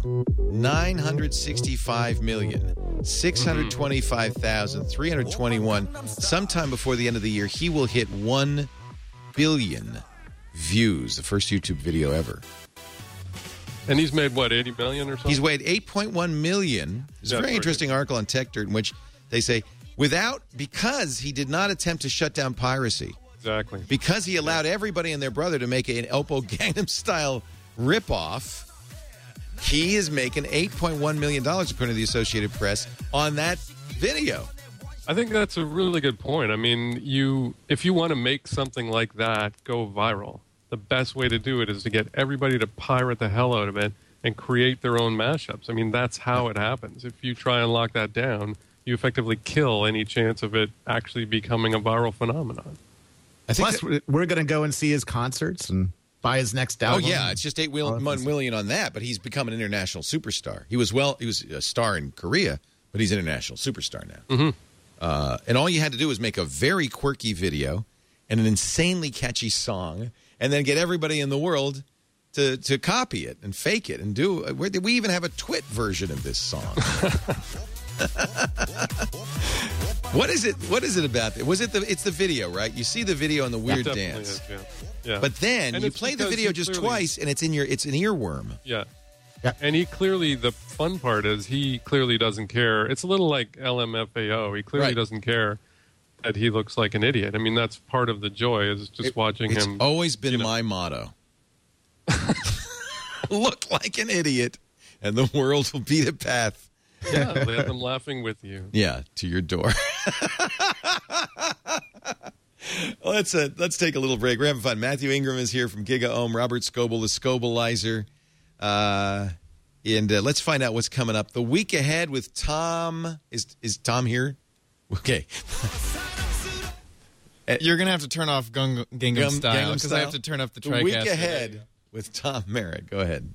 965,625,321. Sometime before the end of the year, he will hit 1 billion views, the first YouTube video ever. And he's made, 80 million or something? He's made 8.1 million. There's a very interesting article on Tech Dirt in which they say, because he did not attempt to shut down piracy. Exactly. Because he allowed everybody and their brother to make an Oppo Gangnam Style ripoff, he is making $8.1 million, according to the Associated Press, on that video. I think that's a really good point. I mean, if you want to make something like that go viral, the best way to do it is to get everybody to pirate the hell out of it and create their own mashups. I mean, that's how it happens. If you try and lock that down, you effectively kill any chance of it actually becoming a viral phenomenon. Plus, we're going to go and see his concerts and buy his next album. Oh, yeah. It's just $8 million on that, but he's become an international superstar. He was a star in Korea, but he's an international superstar now. Mm-hmm. And all you had to do was make a very quirky video and an insanely catchy song, and then get everybody in the world to copy it and fake it and do. We even have a Twit version of this song. What is it about? It's the video, right? You see the video and the weird dance. Yeah. But then you play the video just twice, and it's an earworm. Yeah. And the fun part is he clearly doesn't care. It's a little like LMFAO. He clearly doesn't care that he looks like an idiot. I mean, that's part of the joy is just watching him. It's always been my motto. Look like an idiot, and the world will be the path. Yeah, let them laughing with you. Yeah, to your door. Let's take a little break. We're having fun. Matthew Ingram is here from GigaOM. Robert Scoble, the Scobleizer. And let's find out what's coming up. The week ahead with Tom. Is Tom here? Okay. You're going to have to turn off Gangnam Style because I have to turn up the TriCaster. The week ahead with Tom Merritt. Go ahead.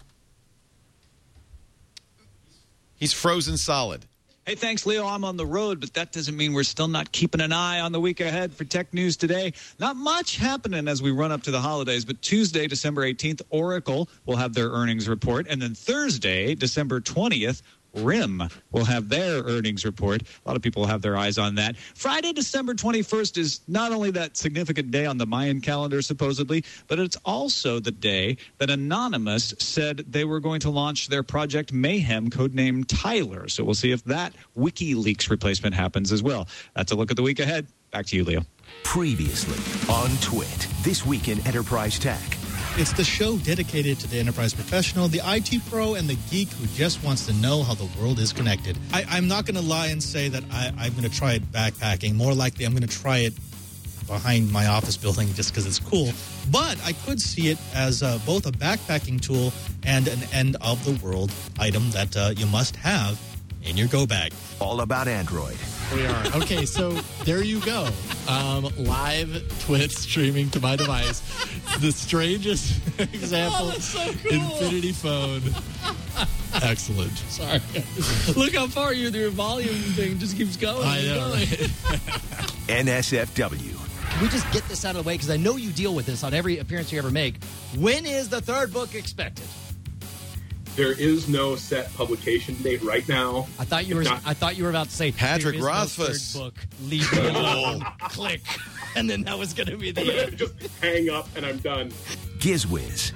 He's frozen solid. Hey, thanks, Leo. I'm on the road, but that doesn't mean we're still not keeping an eye on the week ahead for tech news today. Not much happening as we run up to the holidays, but Tuesday, December 18th, Oracle will have their earnings report. And then Thursday, December 20th, RIM will have their earnings report. A lot of people will have their eyes on that. Friday, December 21st is not only that significant day on the Mayan calendar, supposedly, but it's also the day that Anonymous said they were going to launch their Project Mayhem, codenamed Tyler. So we'll see if that WikiLeaks replacement happens as well. That's a look at the week ahead. Back to you, Leo. Previously on Twit, this week in Enterprise Tech. It's the show dedicated to the enterprise professional, the IT pro, and the geek who just wants to know how the world is connected. I'm not going to lie and say that I'm going to try it backpacking. More likely, I'm going to try it behind my office building just because it's cool. But I could see it as both a backpacking tool and an end-of-the-world item that you must have in your go bag. All about Android. We are. Okay, so there you go. Live Twit streaming to my device. The strangest example. Oh, so cool. Infinity phone. Excellent. Sorry. Look how far your volume thing just keeps going. I know, right? NSFW. Can we just get this out of the way? Because I know you deal with this on every appearance you ever make. When is the third book expected? There is no set publication date right now. I thought you were about to say Patrick No Rothfuss. third book. Leave me alone. Click, and then that was going to be the end. Just hang up and I'm done. GizWiz.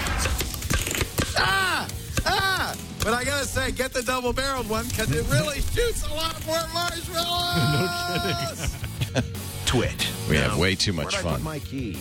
But I gotta say, get the double-barreled one because it really shoots a lot more marshmallows. No kidding. Twit. We have way too much Where'd I fun. put my keys?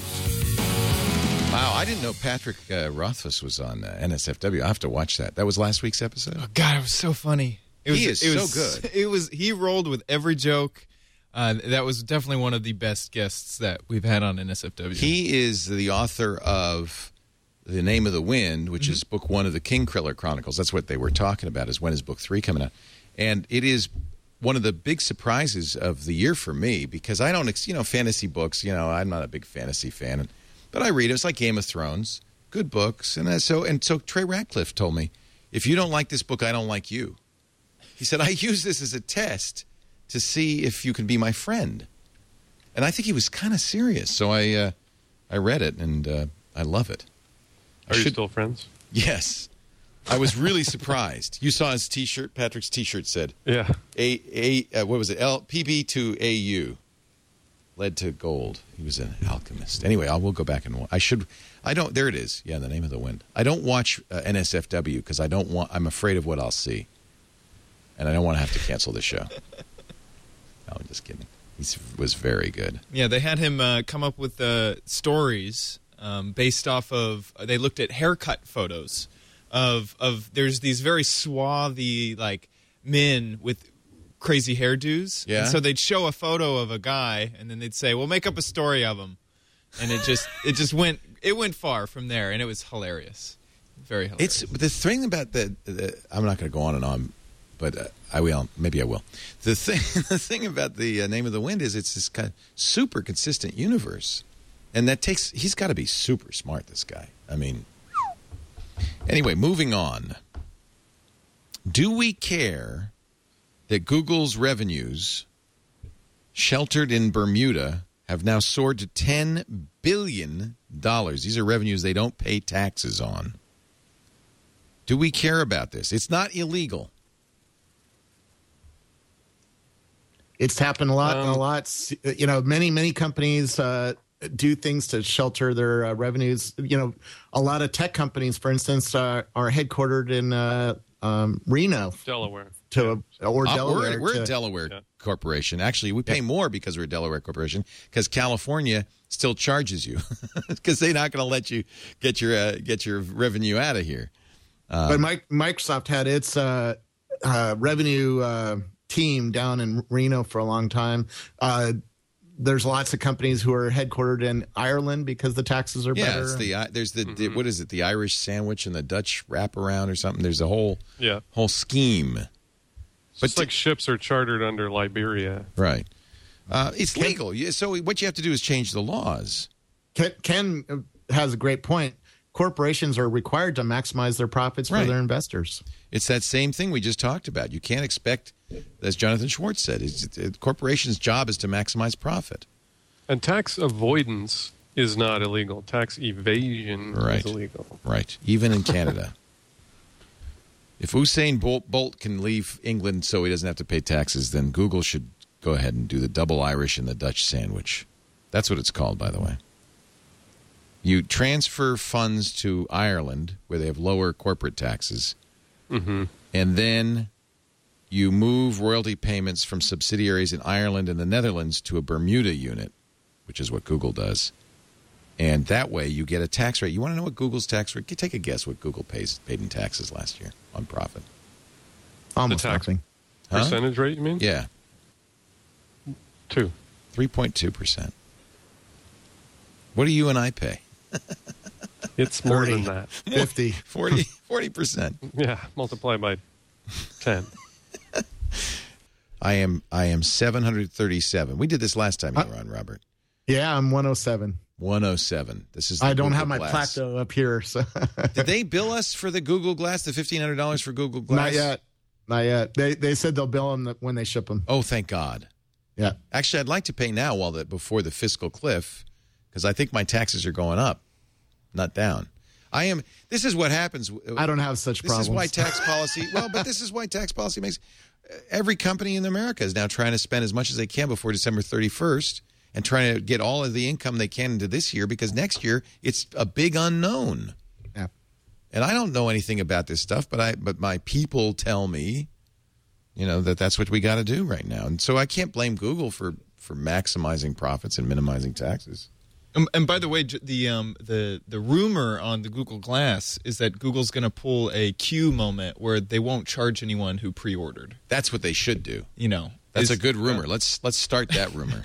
Wow, I didn't know Patrick Rothfuss was on NSFW. I have to watch that. That was last week's episode. Oh, God, it was so funny. He is so good. He rolled with every joke. That was definitely one of the best guests that we've had on NSFW. He is the author of The Name of the Wind, which is book 1 of the King Kriller Chronicles. That's what they were talking about, is when is book 3 coming out. And it is one of the big surprises of the year for me, because I don't, fantasy books, I'm not a big fantasy fan, but I read it. It's like Game of Thrones, good books. And so Trey Ratcliffe told me, if you don't like this book, I don't like you. He said, I use this as a test to see if you can be my friend. And I think he was kind of serious. So I read it, and I love it. Are you still friends? Yes. I was really surprised. You saw his T-shirt. Patrick's T-shirt said, "Yeah, what was it? PB to AU, led to gold." He was an alchemist. Anyway, we'll go back and watch. There it is. Yeah, The Name of the Wind. I don't watch NSFW because I'm afraid of what I'll see, and I don't want to have to cancel the show. No, I'm just kidding. He was very good. Yeah, they had him come up with stories based off of. They looked at haircut photos. There's these very swarthy men with crazy hairdos. Yeah. And so they'd show a photo of a guy and then they'd say, "Well, make up a story of him." And it went far from there, and it was hilarious. Very hilarious. It's the thing about I'm not going to go on and on, but I will. Maybe I will. The thing about The Name of the Wind is it's this kind of super consistent universe, and he's got to be super smart. This guy. I mean. Anyway, moving on. Do we care that Google's revenues, sheltered in Bermuda, have now soared to $10 billion? These are revenues they don't pay taxes on. Do we care about this? It's not illegal. It's happened a lot. Many companies do things to shelter their revenues. A lot of tech companies, for instance, are headquartered in Reno, Delaware, Delaware. We're a Delaware corporation. Actually, we pay more because we're a Delaware corporation, because California still charges you because they're not going to let you get your revenue out of here. But Microsoft had its revenue team down in Reno for a long time. There's lots of companies who are headquartered in Ireland because the taxes are better. There's what is it? The Irish sandwich and the Dutch wraparound or something. There's a whole scheme. But like ships are chartered under Liberia, right? It's legal. So what you have to do is change the laws. Ken has a great point. Corporations are required to maximize their profits for their investors. It's that same thing we just talked about. You can't expect, as Jonathan Schwartz said, a corporation's job is to maximize profit. And tax avoidance is not illegal. Tax evasion is illegal. Right. Even in Canada. If Usain Bolt can leave England so he doesn't have to pay taxes, then Google should go ahead and do the double Irish and the Dutch sandwich. That's what it's called, by the way. You transfer funds to Ireland, where they have lower corporate taxes, and then you move royalty payments from subsidiaries in Ireland and the Netherlands to a Bermuda unit, which is what Google does. And that way you get a tax rate. You want to know what Google's tax rate? Take a guess what Google paid in taxes last year on profit. Almost The tax nothing. percentage rate, you mean? Yeah. 3.2%. What do you and I pay? It's more than that. 50. 40%. Yeah, multiply by 10. I am 737. We did this last time you were on, Robert. Yeah, I'm 107. 107. This is. The I don't Google have my Glass. plateau up here. So. Did they bill us for the Google Glass, the $1,500 for Google Glass? Not yet. They said they'll bill them when they ship them. Oh, thank God. Yeah. Actually, I'd like to pay now before the fiscal cliff, because I think my taxes are going up, not down. This is what happens. I don't have such problems. This is why tax policy. But this is why tax policy makes every company in America is now trying to spend as much as they can before December 31st. And trying to get all of the income they can into this year, because next year it's a big unknown. Yeah. And I don't know anything about this stuff, but my people tell me, that's what we got to do right now. And so I can't blame Google for maximizing profits and minimizing taxes. And by the way, the rumor on the Google Glass is that Google's going to pull a Q moment where they won't charge anyone who pre-ordered. That's what they should do. That's a good rumor. Let's start that rumor.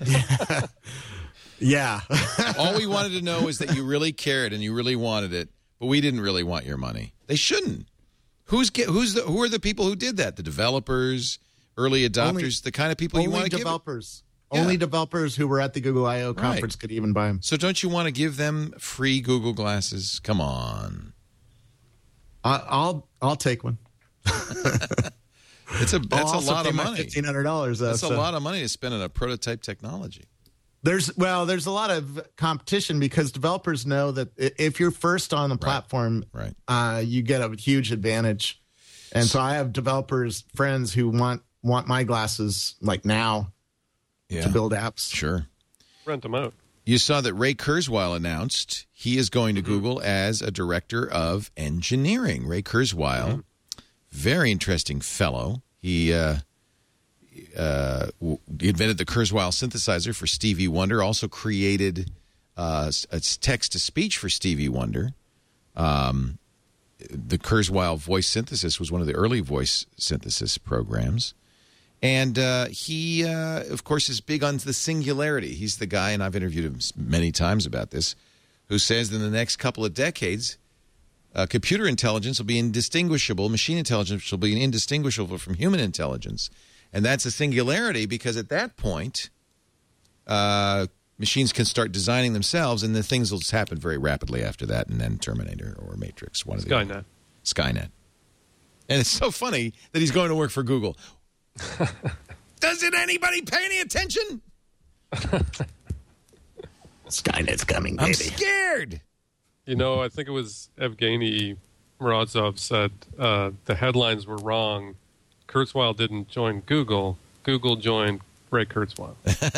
Yeah. All we wanted to know is that you really cared and you really wanted it, but we didn't really want your money. They shouldn't. Who are the people who did that? The developers, early adopters, the kind of people you want to give. Only developers who were at the Google I/O conference could even buy them. So don't you want to give them free Google Glasses? Come on. I'll take one. That's a lot of money. $1,500. That's a lot of money to spend on a prototype technology. There's a lot of competition because developers know that if you're first on the platform, you get a huge advantage. And so I have developers, friends who want my glasses like now to build apps. Sure. Rent them out. You saw that Ray Kurzweil announced he is going to Google as a director of engineering. Ray Kurzweil, very interesting fellow. He invented the Kurzweil synthesizer for Stevie Wonder, also created text-to-speech for Stevie Wonder. The Kurzweil voice synthesis was one of the early voice synthesis programs. And he, of course, is big on the singularity. He's the guy, and I've interviewed him many times about this, who says that in the next couple of decades, computer intelligence will be indistinguishable, machine intelligence will be indistinguishable from human intelligence. And that's a singularity because at that point, machines can start designing themselves, and the things will happen very rapidly after that, and then Terminator or Matrix. Skynet. Skynet. And it's so funny that he's going to work for Google. Doesn't anybody pay any attention? Skynet's coming, baby. I'm scared. I think it was Evgeny Morozov said the headlines were wrong. Kurzweil didn't join Google. Google joined Ray Kurzweil.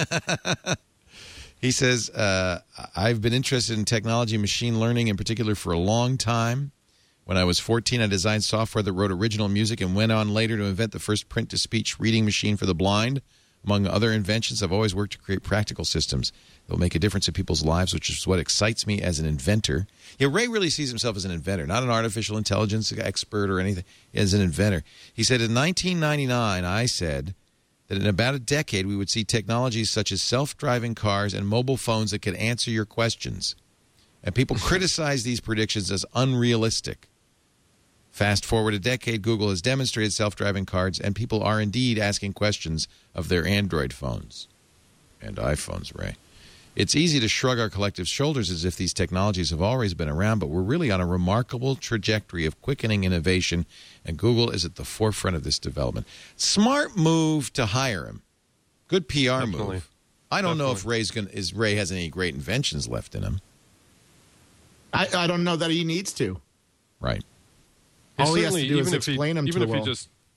He says, I've been interested in technology and machine learning in particular for a long time. When I was 14, I designed software that wrote original music and went on later to invent the first print-to-speech reading machine for the blind. Among other inventions, I've always worked to create practical systems that will make a difference in people's lives, which is what excites me as an inventor. Yeah, Ray really sees himself as an inventor, not an artificial intelligence expert or anything, as an inventor. He said, in 1999, I said that in about a decade, we would see technologies such as self-driving cars and mobile phones that could answer your questions. And people criticize these predictions as unrealistic. Fast forward a decade, Google has demonstrated self-driving cars, and people are indeed asking questions of their Android phones and iPhones, Ray. It's easy to shrug our collective shoulders as if these technologies have always been around, but we're really on a remarkable trajectory of quickening innovation, and Google is at the forefront of this development. Smart move to hire him. Good PR move. I don't know if Ray has any great inventions left in him. I don't know that he needs to. Right. All he has to do is explain them to the world.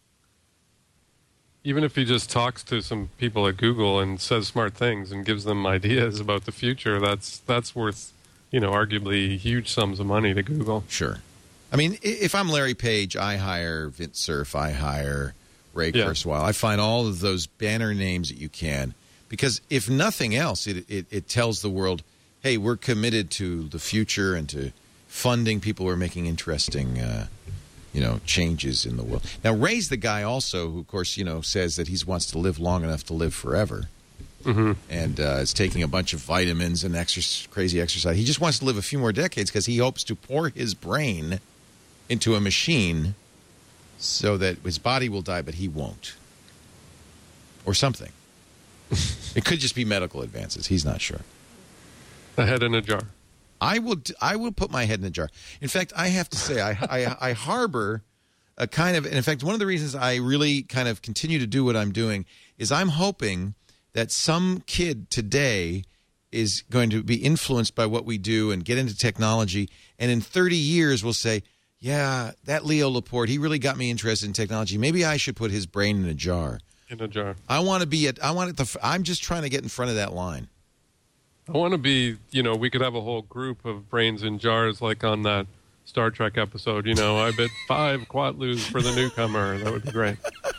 Even if he just talks to some people at Google and says smart things and gives them ideas about the future, that's worth, arguably huge sums of money to Google. Sure. I mean, if I'm Larry Page, I hire Vint Cerf, I hire Ray Kurzweil. I find all of those banner names that you can, because if nothing else, it tells the world, hey, we're committed to the future and to funding people who are making interesting changes in the world. Now, Ray's the guy also who, of course, says that he wants to live long enough to live forever. Mm-hmm. And is taking a bunch of vitamins and crazy exercise. He just wants to live a few more decades because he hopes to pour his brain into a machine so that his body will die, but he won't. Or something. It could just be medical advances. He's not sure. A head in a jar. I will put my head in a jar. In fact, I have to say, I harbor a kind of, and in fact, one of the reasons I really kind of continue to do what I'm doing is I'm hoping that some kid today is going to be influenced by what we do and get into technology, and in 30 years will say, yeah, that Leo Laporte, he really got me interested in technology. Maybe I should put his brain in a jar. In a jar. I'm just trying to get in front of that line. I want to be, we could have a whole group of brains in jars like on that Star Trek episode. I bet 5 Quatloos for the newcomer. That would be great.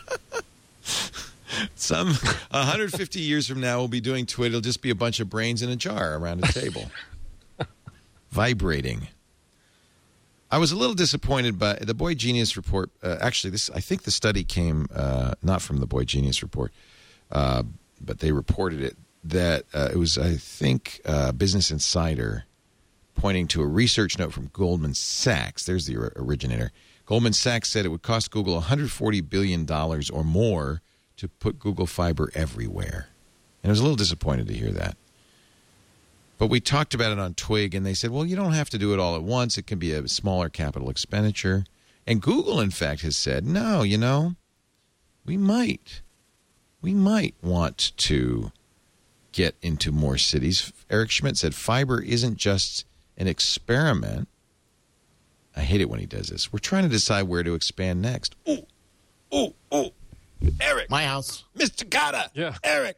Some 150 years from now, we'll be doing Twitter. It'll just be a bunch of brains in a jar around a table. Vibrating. I was a little disappointed by the Boy Genius report. Actually, I think the study came not from the Boy Genius report, but they reported it. That it was, I think, Business Insider pointing to a research note from Goldman Sachs. There's the originator. Goldman Sachs said it would cost Google $140 billion or more to put Google Fiber everywhere. And I was a little disappointed to hear that. But we talked about it on Twig, and they said, well, you don't have to do it all at once. It can be a smaller capital expenditure. And Google, in fact, has said, no, we might want to get into more cities. Eric Schmidt said fiber isn't just an experiment. I hate it when he does this. We're trying to decide where to expand next. Ooh, Eric. My house. Mr. Cotta. Yeah. Eric.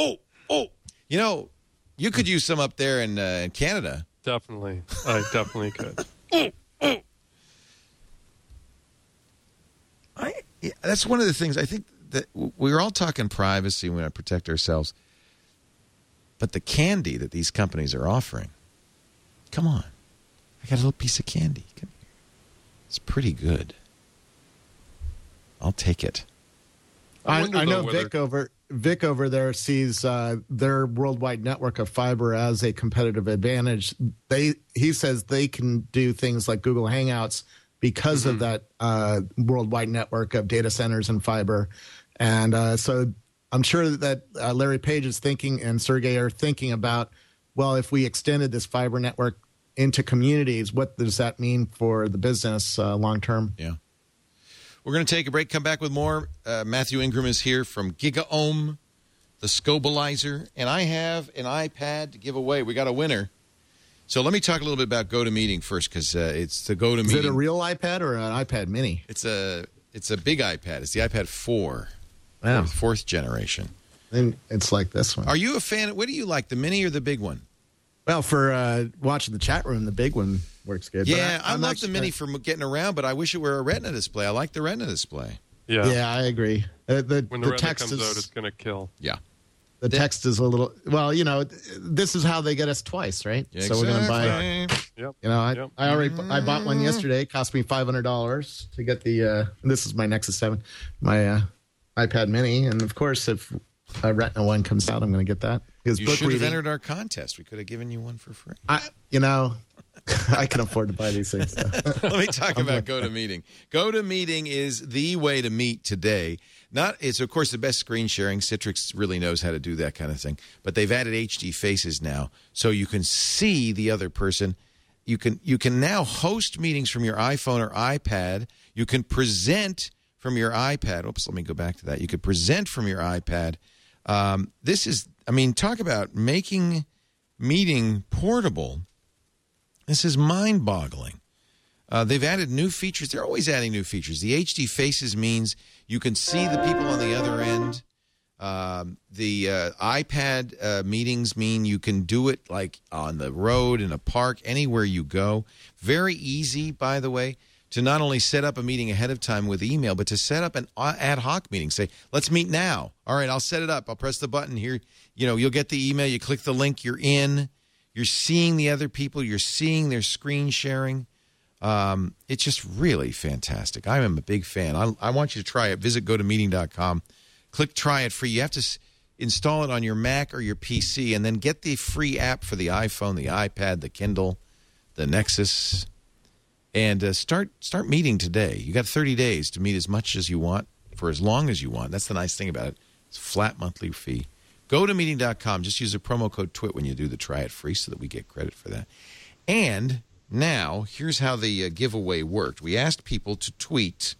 You could use some up there in Canada. Definitely. I definitely could. That's one of the things. I think that we're all talking privacy. We want to protect ourselves. But the candy that these companies are offering, come on. I got a little piece of candy. Come here. It's pretty good. I'll take it. I know Vic over there sees their worldwide network of fiber as a competitive advantage. He says they can do things like Google Hangouts because of that worldwide network of data centers and fiber. And so I'm sure that Larry Page is thinking and Sergey are thinking about, well, if we extended this fiber network into communities, what does that mean for the business long term? Yeah. We're going to take a break, come back with more. Matthew Ingram is here from GigaOM, the Scobalizer, and I have an iPad to give away. We got a winner. So let me talk a little bit about GoToMeeting first, because it's the GoToMeeting. Is it a real iPad or an iPad mini? It's a big iPad. It's the iPad 4. Wow. Fourth generation. And it's like this one. Are you a fan? What do you like, the mini or the big one? Well, for watching the chat room, the big one works good. Yeah, I love the mini for getting around, but I wish it were a Retina display. I like the Retina display. Yeah, I agree. When the Retina text comes out, it's going to kill. Yeah. The text is a little, well, this is how they get us twice, right? Yeah, so we're going to buy, Yep. I bought one yesterday. It cost me $500 to get the, this is my Nexus 7, my iPad mini. And of course, if a Retina one comes out, I'm going to get that. You should have entered our contest. We could have given you one for free. I can afford to buy these things. So. Let me talk about GoToMeeting. GoToMeeting is the way to meet today. It's, of course, the best screen sharing. Citrix really knows how to do that kind of thing. But they've added HD faces now, so you can see the other person. You can now host meetings from your iPhone or iPad. You can present from your iPad. Oops, let me go back to that. You could present from your iPad. Talk about making meeting portable. This is mind-boggling. They've added new features. They're always adding new features. The HD Faces means you can see the people on the other end. The iPad meetings mean you can do it like on the road, in a park, anywhere you go. Very easy, by the way, to not only set up a meeting ahead of time with email, but to set up an ad hoc meeting. Say, let's meet now. All right, I'll set it up. I'll press the button here. You know, you'll get the email. You click the link. You're in. You're seeing the other people. You're seeing their screen sharing. It's just really fantastic. I am a big fan. I want you to try it. Visit GoToMeeting.com. Click Try It Free. You have to install it on your Mac or your PC, and then get the free app for the iPhone, the iPad, the Kindle, the Nexus, and start meeting today. You got 30 days to meet as much as you want for as long as you want. That's the nice thing about it. It's a flat monthly fee. GoToMeeting.com. Just use the promo code TWIT when you do the Try It Free so that we get credit for that. And now, here's how the giveaway worked. We asked people to tweet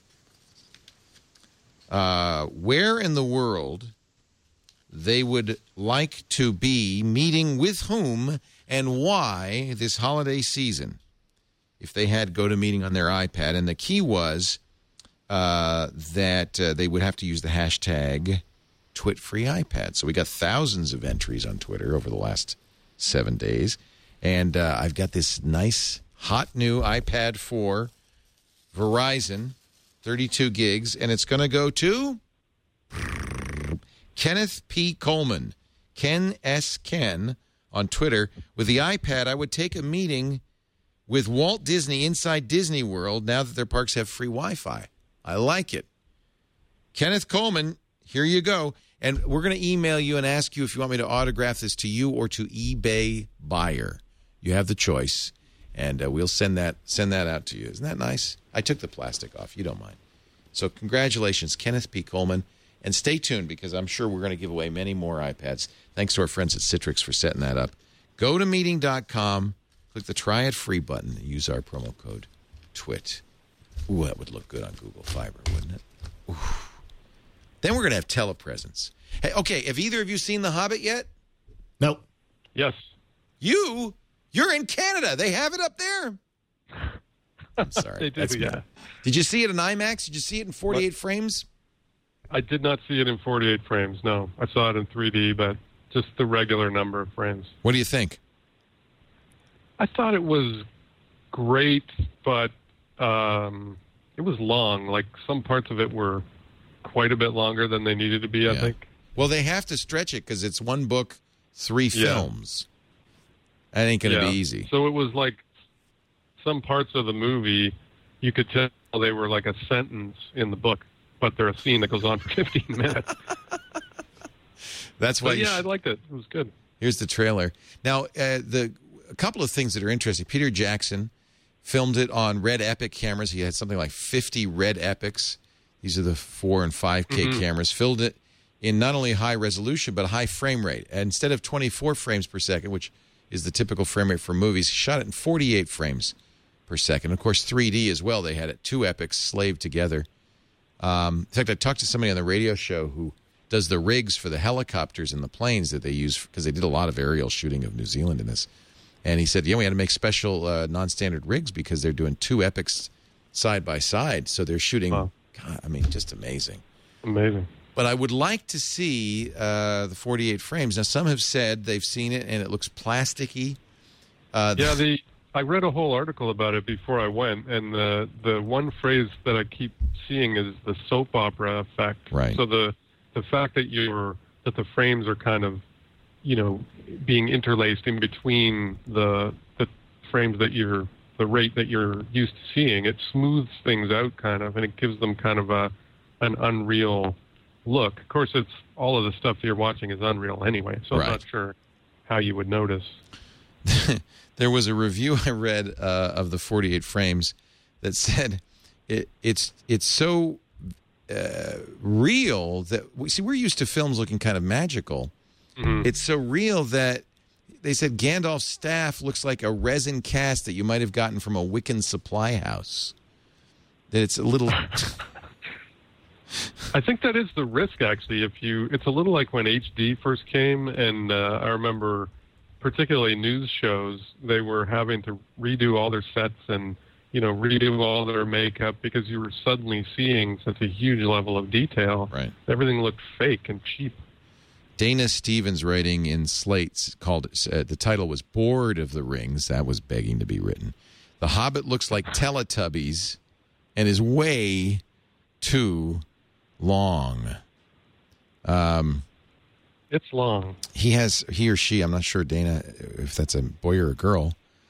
where in the world they would like to be meeting with whom and why this holiday season, if they had GoToMeeting on their iPad. And the key was that they would have to use the hashtag TwitFreeIPad. So we got thousands of entries on Twitter over the last 7 days. And I've got this nice, hot new iPad 4, Verizon, 32 gigs, and it's going to go to Kenneth P. Coleman, Ken S. Ken, on Twitter. With the iPad, I would take a meeting with Walt Disney inside Disney World now that their parks have free Wi-Fi. I like it. Kenneth Coleman, here you go. And we're going to email you and ask you if you want me to autograph this to you or to eBay buyer. You have the choice, and we'll send that out to you. Isn't that nice? I took the plastic off. You don't mind. So congratulations, Kenneth P. Coleman. And stay tuned, because I'm sure we're going to give away many more iPads. Thanks to our friends at Citrix for setting that up. Go to meeting.com, click the Try It Free button, and use our promo code TWIT. Ooh, that would look good on Google Fiber, wouldn't it? Ooh. Then we're going to have telepresence. Hey, okay, have either of you seen The Hobbit yet? Nope. Yes. You're in Canada. They have it up there. I'm sorry. They do, yeah. Did you see it in IMAX? Did you see it in 48 frames? I did not see it in 48 frames, no. I saw it in 3D, but just the regular number of frames. What do you think? I thought it was great, but it was long. Like, some parts of it were quite a bit longer than they needed to be, I think. Well, they have to stretch it because it's one book, 3 films. That ain't going to be easy. So it was like some parts of the movie, you could tell they were like a sentence in the book, but they're a scene that goes on for 15 minutes. That's why. But I liked it. It was good. Here's the trailer. Now, a couple of things that are interesting. Peter Jackson filmed it on Red Epic cameras. He had something like 50 Red Epics. These are the 4 and 5K cameras. Filmed it in not only high resolution, but high frame rate. And instead of 24 frames per second, which is the typical frame rate for movies, he shot it in 48 frames per second. Of course, 3D as well. They had it 2 epics slaved together. In fact, I talked to somebody on the radio show who does the rigs for the helicopters and the planes that they use, because they did a lot of aerial shooting of New Zealand in this. And he said, we had to make special non-standard rigs because they're doing 2 epics side by side. So they're shooting, God, I mean, just amazing. Amazing. But I would like to see the 48 frames. Now, some have said they've seen it and it looks plasticky. I read a whole article about it before I went, and the one phrase that I keep seeing is the soap opera effect. Right. So the fact that the frames are kind of, being interlaced in between the frames that the rate that you're used to seeing, it smooths things out kind of, and it gives them kind of an unreal look. Of course, it's all of the stuff that you're watching is unreal anyway, so I'm not sure how you would notice. There was a review I read of the 48 frames that said it's so real that we're used to films looking kind of magical. Mm-hmm. It's so real that they said Gandalf's staff looks like a resin cast that you might have gotten from a Wiccan supply house. That it's a little. I think that is the risk, actually. It's a little like when HD first came, and I remember, particularly news shows, they were having to redo all their sets and redo all their makeup because you were suddenly seeing such a huge level of detail. Right. Everything looked fake and cheap. Dana Stevens writing in Slate called the title was Bored of the Rings. That was begging to be written. The Hobbit looks like Teletubbies and is way too long. It's long. He or she, I'm not sure, Dana, if that's a boy or a girl,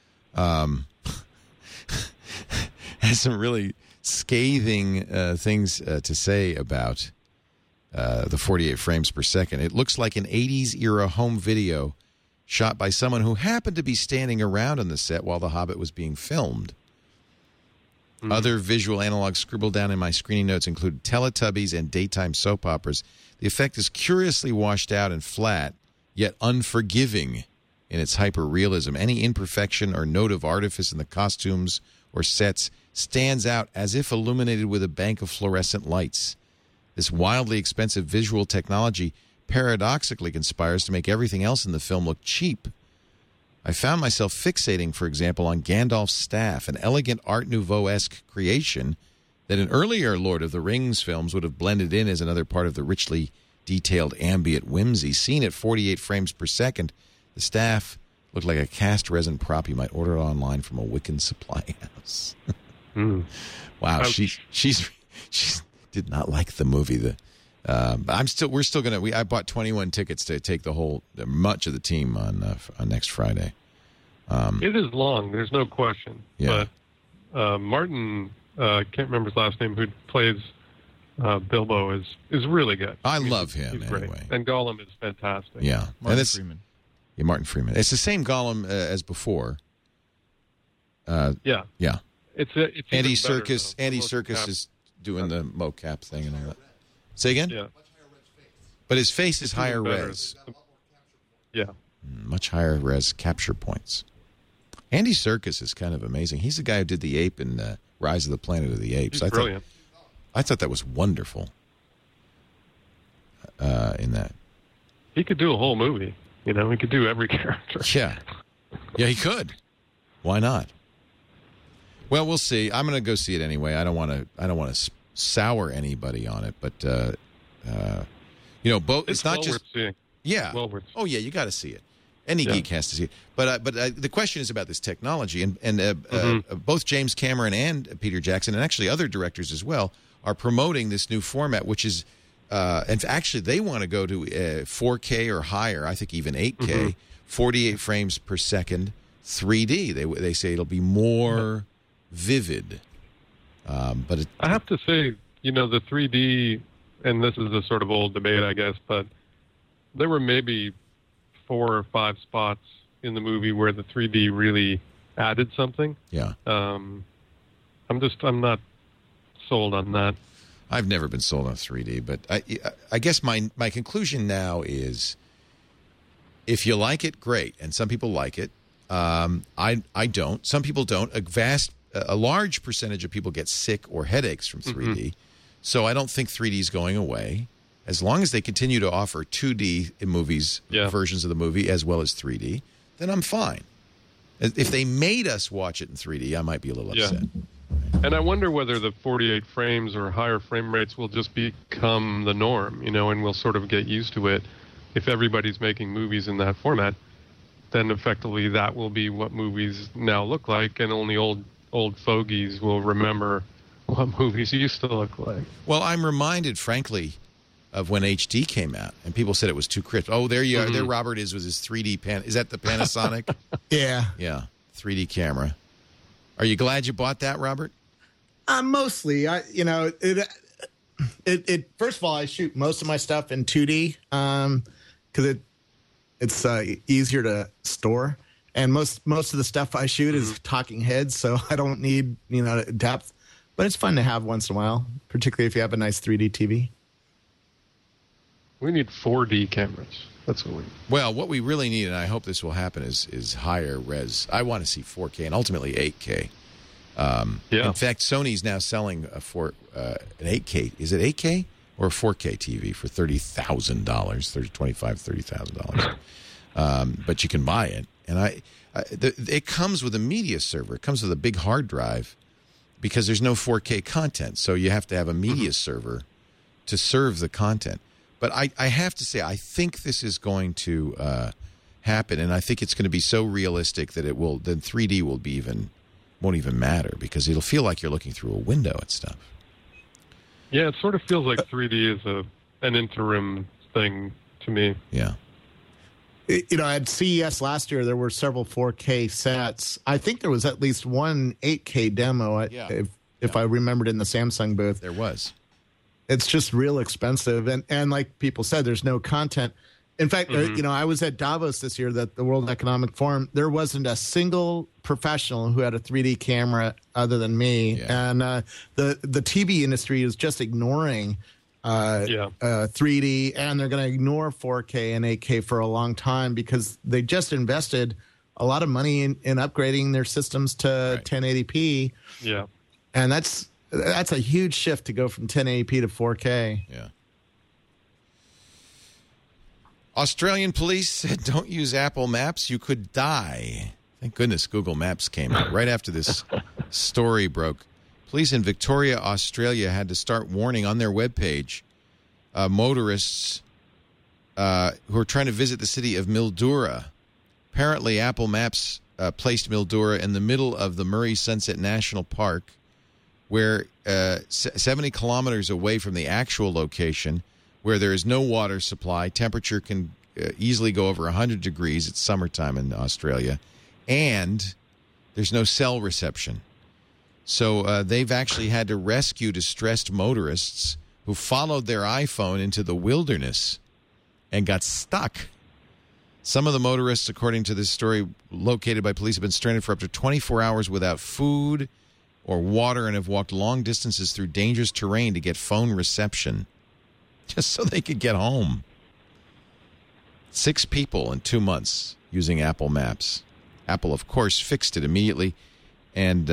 has some really scathing things to say about the 48 frames per second. It looks like an 80s era home video shot by someone who happened to be standing around on the set while The Hobbit was being filmed. Mm-hmm. Other visual analogs scribbled down in my screening notes include Teletubbies and daytime soap operas. The effect is curiously washed out and flat, yet unforgiving in its hyper-realism. Any imperfection or note of artifice in the costumes or sets stands out as if illuminated with a bank of fluorescent lights. This wildly expensive visual technology paradoxically conspires to make everything else in the film look cheap. I found myself fixating, for example, on Gandalf's staff, an elegant Art Nouveau-esque creation that in earlier Lord of the Rings films would have blended in as another part of the richly detailed ambient whimsy. Seen at 48 frames per second, the staff looked like a cast resin prop you might order online from a Wiccan supply house. Wow, she's did not like the movie. We're still gonna. I bought 21 tickets to take much of the team on next Friday. It is long. There's no question. Yeah. But Martin, can't remember his last name, who plays Bilbo, is really good. I love him he's anyway. Great. And Gollum is fantastic. Yeah, Martin Freeman. Yeah, Martin Freeman. It's the same Gollum as before. Yeah. It's Andy even better, Serkis. though. Andy Serkis is doing the mocap thing and all that. Say again? Yeah. But his face is higher better. res. Yeah. Much higher res capture points. Andy Serkis is kind of amazing. He's the guy who did the ape in Rise of the Planet of the Apes. He's brilliant. I thought that was wonderful in that. He could do a whole movie. He could do every character. Yeah. Yeah, he could. Why not? Well, we'll see. I'm going to go see it anyway. I don't want to sour anybody on it, but both. It's not well just worth seeing. Yeah. Well worth Oh yeah, you got to see it. Any geek has to see it. But the question is about this technology, and both James Cameron and Peter Jackson, and actually other directors as well, are promoting this new format, which is, and actually they want to go to 4K or higher. I think even 8K, 48 frames per second, 3D. They say it'll be more vivid. But I have to say, the 3D, and this is a sort of old debate, I guess, but there were maybe 4 or 5 spots in the movie where the 3D really added something. Yeah. I'm not sold on that. I've never been sold on 3D, but I guess my conclusion now is, if you like it, great, and some people like it. I don't. Some people don't. A large percentage of people get sick or headaches from 3D, so I don't think 3D is going away. As long as they continue to offer 2D in movies, versions of the movie, as well as 3D, then I'm fine. If they made us watch it in 3D, I might be a little upset. And I wonder whether the 48 frames or higher frame rates will just become the norm, and we'll sort of get used to it. If everybody's making movies in that format, then effectively that will be what movies now look like, and only old fogies will remember what movies used to look like. Well, I'm reminded, frankly, of when HD came out, and people said it was too crisp. Oh, there you are. There Robert is with his 3D Is that the Panasonic? Yeah. 3D camera. Are you glad you bought that, Robert? Mostly. It first of all, I shoot most of my stuff in 2D because it's easier to store, and most of the stuff I shoot is talking heads, so I don't need depth. But it's fun to have once in a while, particularly if you have a nice 3D TV. We need 4D cameras. That's what we need. Well, what we really need, and I hope this will happen, is higher res. I want to see 4K and ultimately 8K. In fact, Sony's now selling an 8K. Is it 8K or a 4K TV for $30,000, $30,000. But you can buy it, and it comes with a media server. It comes with a big hard drive because there's no 4K content. So you have to have a media server to serve the content. But I have to say, I think this is going to happen, and I think it's going to be so realistic that it will. Then 3D won't even matter because it'll feel like you're looking through a window at stuff. Yeah, it sort of feels like 3D is an interim thing to me. Yeah. At CES last year, there were several 4K sets. I think there was at least one 8K demo, if I remembered, in the Samsung booth. There was. It's just real expensive. And like people said, there's no content. In fact, I was at Davos this year, the World Economic Forum. There wasn't a single professional who had a 3D camera other than me. Yeah. And the TV industry is just ignoring 3D, and they're going to ignore 4K and 8K for a long time because they just invested a lot of money in upgrading their systems to 1080p. Yeah. And that's a huge shift to go from 1080p to 4K. Yeah. Australian police said don't use Apple Maps. You could die. Thank goodness Google Maps came out right after this story broke. Police in Victoria, Australia had to start warning on their webpage motorists who are trying to visit the city of Mildura. Apparently, Apple Maps placed Mildura in the middle of the Murray Sunset National Park, where 70 kilometers away from the actual location, where there is no water supply. Temperature can easily go over 100 degrees. It's summertime in Australia. And there's no cell reception. So they've actually had to rescue distressed motorists who followed their iPhone into the wilderness and got stuck. Some of the motorists, according to this story, located by police, have been stranded for up to 24 hours without food or water and have walked long distances through dangerous terrain to get phone reception just so they could get home. 6 people in 2 months using Apple Maps. Apple, of course, fixed it immediately and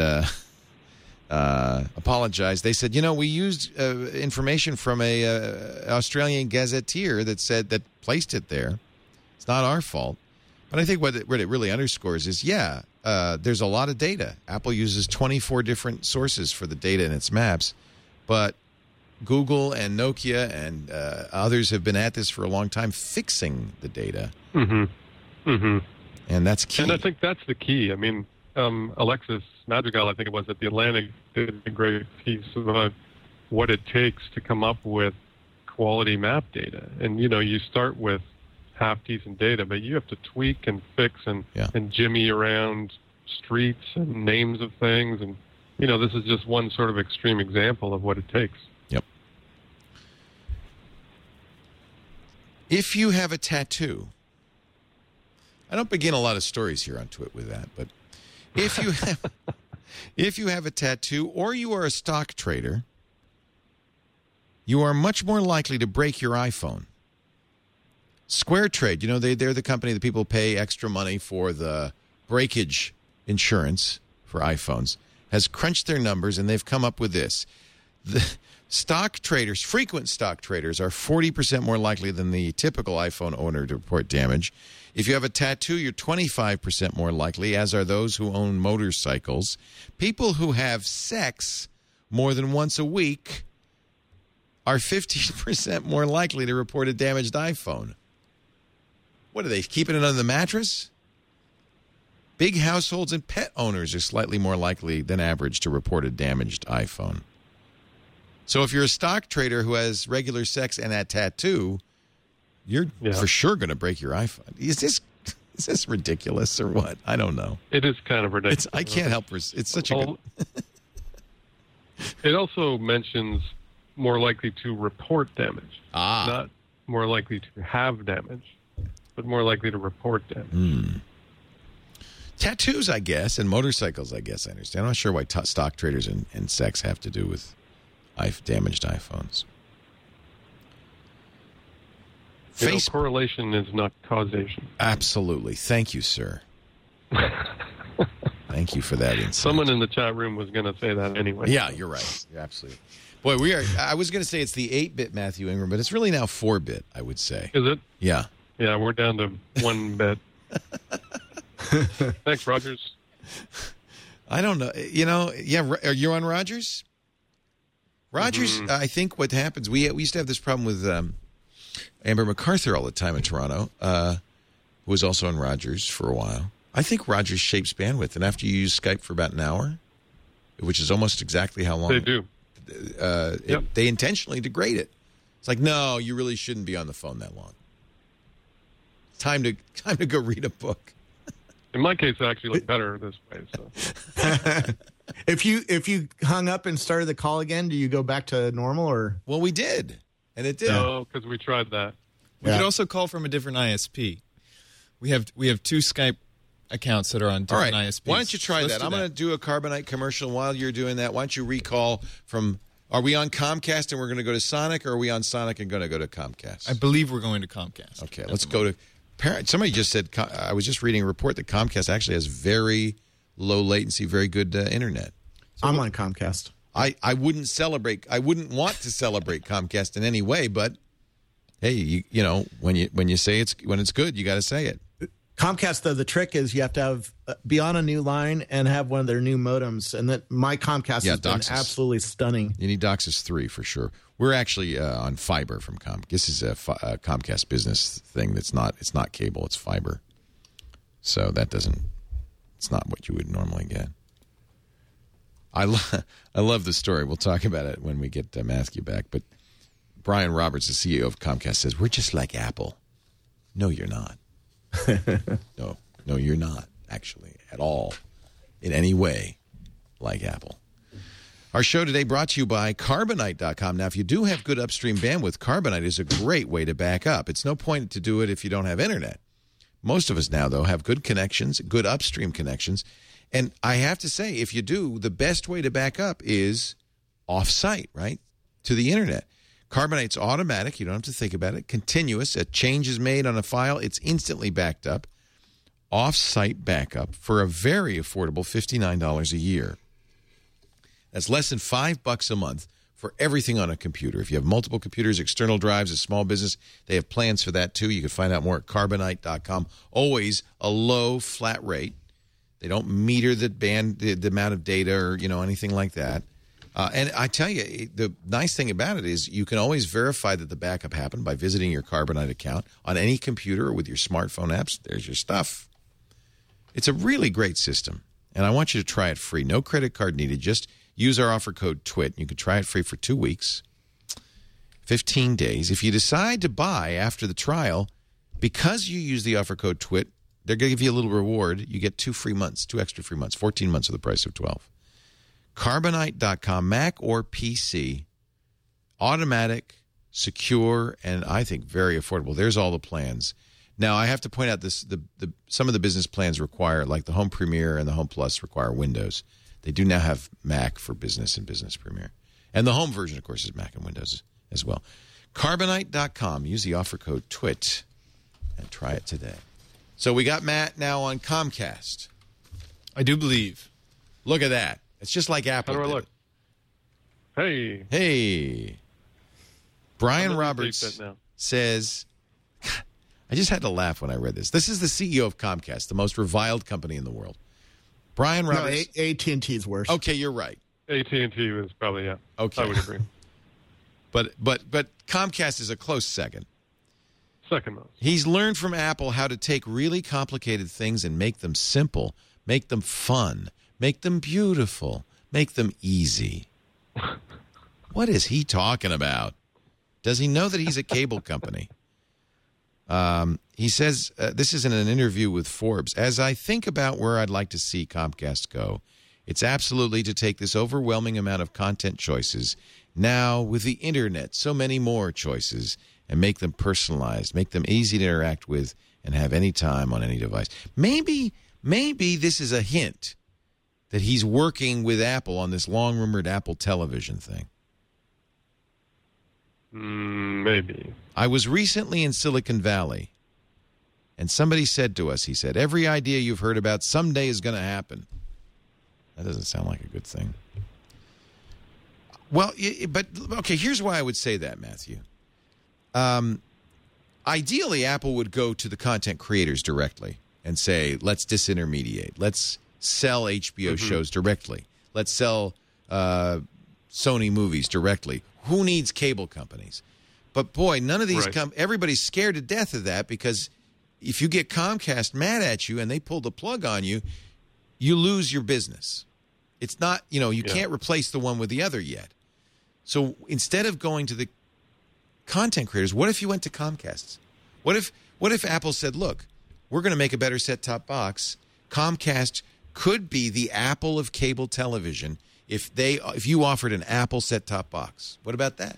apologized. They said, we used information from a Australian gazetteer that placed it there. It's not our fault. But I think what it really underscores is, there's a lot of data. Apple uses 24 different sources for the data in its maps, but Google and Nokia and others have been at this for a long time fixing the data. Mm-hmm. Mm-hmm. And that's key. And I think that's the key. I mean, Alexis Madrigal, I think it was, at The Atlantic, did a great piece about what it takes to come up with quality map data. And, you start with half-decent data, but you have to tweak and fix and jimmy around streets and names of things. And, this is just one sort of extreme example of what it takes. Yep. If you have a tattoo, I don't begin a lot of stories here on Twit with that, but if you have a tattoo or you are a stock trader, you are much more likely to break your iPhone. SquareTrade, they're the company that people pay extra money for the breakage insurance for iPhones, has crunched their numbers, and they've come up with this. The stock traders, frequent stock traders, are 40% more likely than the typical iPhone owner to report damage. If you have a tattoo, you're 25% more likely, as are those who own motorcycles. People who have sex more than once a week are 15% more likely to report a damaged iPhone. What are they, keeping it under the mattress? Big households and pet owners are slightly more likely than average to report a damaged iPhone. So if you're a stock trader who has regular sex and a tattoo, you're for sure going to break your iPhone. Is this ridiculous or what? I don't know. It is kind of ridiculous. I can't help it. It's such a good... It also mentions more likely to report damage. Not more likely to have damage, but more likely to report damage. Tattoos, I guess, and motorcycles, I guess I understand. I'm not sure why stock traders and sex have to do with damaged iPhones. Correlation is not causation. Absolutely. Thank you, sir. Thank you for that insight. Someone in the chat room was going to say that anyway. Yeah, you're right. You're absolutely. Boy, I was going to say it's the 8-bit Matthew Ingram, but it's really now 4-bit, I would say. Is it? Yeah. Yeah, we're down to 1 bit. Thanks, Rogers. I don't know. Are you on Rogers? Rogers, I think what happens, we used to have this problem with Amber MacArthur all the time in Toronto, who was also on Rogers for a while. I think Rogers shapes bandwidth, and after you use Skype for about an hour, which is almost exactly how long they do, they intentionally degrade it. It's like, no, you really shouldn't be on the phone that long. Time to go read a book. In my case, it actually looked better this way. So. If you hung up and started the call again, do you go back to normal or? Well, we did, and it did. No, because we tried that. We could also call from a different ISP. We have two Skype accounts that are on different ISPs. Why don't you try that? I'm going to do a Carbonite commercial while you're doing that. Why don't you recall from? Are we on Comcast and we're going to go to Sonic, or are we on Sonic and going to go to Comcast? I believe we're going to Comcast. Okay, let's go to. Somebody just said. I was just reading a report that Comcast actually has very low latency, very good internet. So I'm on Comcast. I wouldn't celebrate. I wouldn't want to celebrate Comcast in any way, but hey, you know when you say when it's good, you got to say it. Comcast, though, the trick is you have to be on a new line and have one of their new modems, and that my Comcast has been absolutely stunning. You need DOCSIS 3 for sure. We're actually on fiber from Comcast. This is a Comcast business thing. It's not cable. It's fiber. So it's not what you would normally get. I love the story. We'll talk about it when we get Matthew back. But Brian Roberts, the CEO of Comcast, says, we're just like Apple. No, you're not. No, you're not, actually, at all, in any way, like Apple. Our show today brought to you by Carbonite.com. Now, if you do have good upstream bandwidth, Carbonite is a great way to back up. It's no point to do it if you don't have internet. Most of us now, though, have good connections, good upstream connections. And I have to say, if you do, the best way to back up is off-site, right, to the internet. Carbonite's automatic. You don't have to think about it. Continuous. A change is made on a file. It's instantly backed up. Off-site backup for a very affordable $59 a year. That's less than $5 a month for everything on a computer. If you have multiple computers, external drives, a small business, they have plans for that too. You can find out more at Carbonite.com. Always a low flat rate. They don't meter the amount of data or anything like that. And I tell you, the nice thing about it is you can always verify that the backup happened by visiting your Carbonite account on any computer or with your smartphone apps. There's your stuff. It's a really great system, and I want you to try it free. No credit card needed. Just use our offer code TWIT. You can try it free for 2 weeks, 15 days. If you decide to buy after the trial, because you use the offer code TWIT, they're going to give you a little reward. You get 2 extra free months, 14 months of the price of 12. Carbonite.com, Mac or PC, automatic, secure, and I think very affordable. There's all the plans. Now, I have to point out this: some of the business plans require, like the Home Premier and the Home Plus, require Windows. They do now have Mac for Business and Business Premier. And the home version, of course, is Mac and Windows as well. Carbonite.com. Use the offer code TWIT and try it today. So we got Matt now on Comcast. I do believe. Look at that. It's just like Apple. How do I look? Hey. Brian Roberts says, I just had to laugh when I read this. This is the CEO of Comcast, the most reviled company in the world. Brian Roberts. No, AT&T's worse. Okay, you're right. AT&T was probably, yeah. Okay. I would agree. But Comcast is a close second. Second most. He's learned from Apple how to take really complicated things and make them simple, make them fun, make them beautiful, make them easy. What is he talking about? Does he know that he's a cable company? He says, this is in an interview with Forbes, as I think about where I'd like to see Comcast go, it's absolutely to take this overwhelming amount of content choices, now with the internet, so many more choices, and make them personalized, make them easy to interact with, and have any time on any device. Maybe this is a hint that he's working with Apple on this long-rumored Apple television thing. Maybe. I was recently in Silicon Valley, and somebody said to us, he said, every idea you've heard about someday is going to happen. That doesn't sound like a good thing. Well, but, okay, here's why I would say that, Matthew. Ideally, Apple would go to the content creators directly and say, let's disintermediate. Let's sell HBO shows directly. Let's sell Sony movies directly. Who needs cable companies? But boy, none of these everybody's scared to death of that, because if you get Comcast mad at you and they pull the plug on you, you lose your business. It's not, you can't replace the one with the other yet. So instead of going to the content creators, what if you went to Comcast? What if Apple said, look, we're going to make a better set-top box. Comcast could be the Apple of cable television if you offered an Apple set-top box. What about that?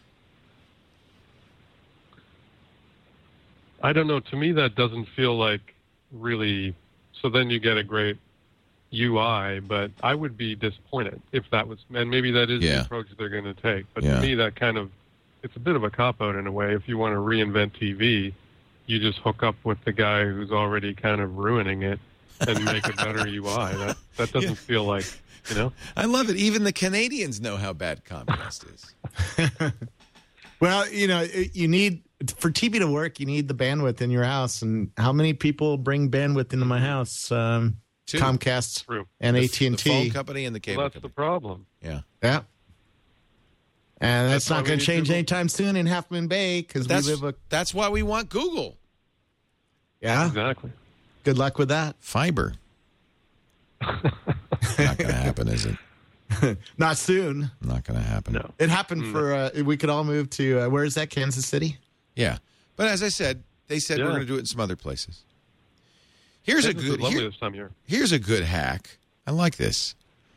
I don't know. To me, that doesn't feel like really. So then you get a great UI, but I would be disappointed if that was. And maybe that is the approach they're going to take. But to me, that kind of, it's a bit of a cop-out in a way. If you want to reinvent TV, you just hook up with the guy who's already kind of ruining it and make a better UI. That doesn't feel like, I love it. Even the Canadians know how bad Comcast is. Well, you need, for TV to work, you need the bandwidth in your house. And how many people bring bandwidth into my house? Comcast and AT&T. The phone company and the cable company. That's the problem. Yeah. Yeah. And that's not going to change anytime soon in Half Moon Bay, because that's why we want Google. Yeah. Exactly. Good luck with that. Fiber. Not going to happen, is it? Not soon. Not going to happen. No. It happened for, we could all move to, where is that, Kansas City? Yeah. But as I said, they said we're going to do it in some other places. Here's a good this time of year. Here's a good hack. I like this.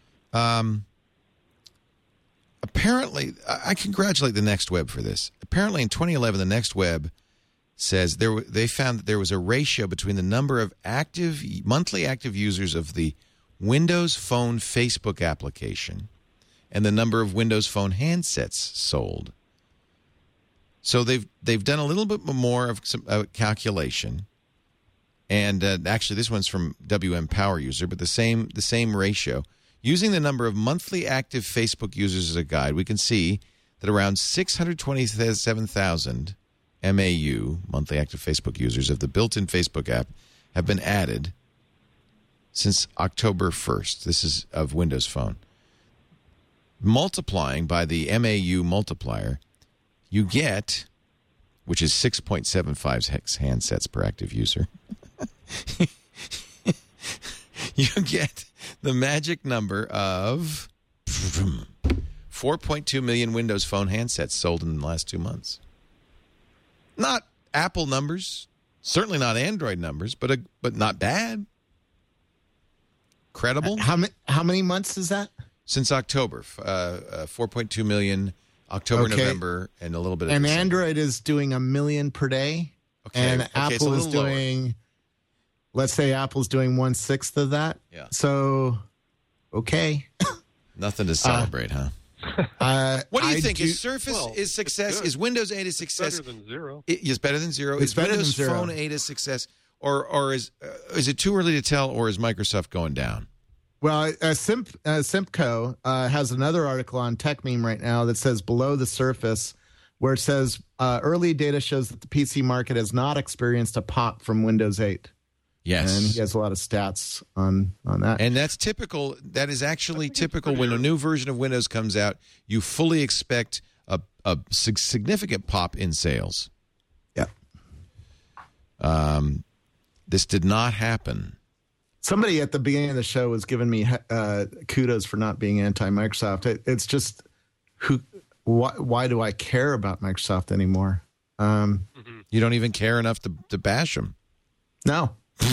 Apparently, I congratulate the Next Web for this. Apparently, in 2011, the Next Web says they found that there was a ratio between the number of monthly active users of the Windows Phone Facebook application and the number of Windows Phone handsets sold. So they've done a little bit more of some calculation, and actually this one's from WM Power User, but the same ratio. Using the number of monthly active Facebook users as a guide, we can see that around 627,000 MAU, monthly active Facebook users, of the built-in Facebook app have been added since October 1st. This is of Windows Phone. Multiplying by the MAU multiplier, you get, which is 6.75 handsets per active user, you get the magic number of 4.2 million Windows Phone handsets sold in the last 2 months. Not Apple numbers, certainly not Android numbers, but not bad. Credible. How many months is that? Since October, 4.2 million, October, November, and a little bit of And December. Android is doing 1 million per day. Okay. And Apple is doing, let's say Apple's doing 1/6 of that. Yeah. So, okay. Nothing to celebrate, huh? What do you think? Is Surface is success? Is Windows 8 a success? Better than zero. Is better than zero. It's is better Windows than zero. Phone 8 a success, or is it too early to tell, or is Microsoft going down? Well, Simpco has another article on TechMeme right now that says below the surface, where it says early data shows that the PC market has not experienced a pop from Windows 8. Yes. And he has a lot of stats on that. And that's typical. That is actually typical. When a new version of Windows comes out, you fully expect a significant pop in sales. Yeah. This did not happen. Somebody at the beginning of the show was giving me kudos for not being anti-Microsoft. It's just, why do I care about Microsoft anymore? You don't even care enough to bash them. No.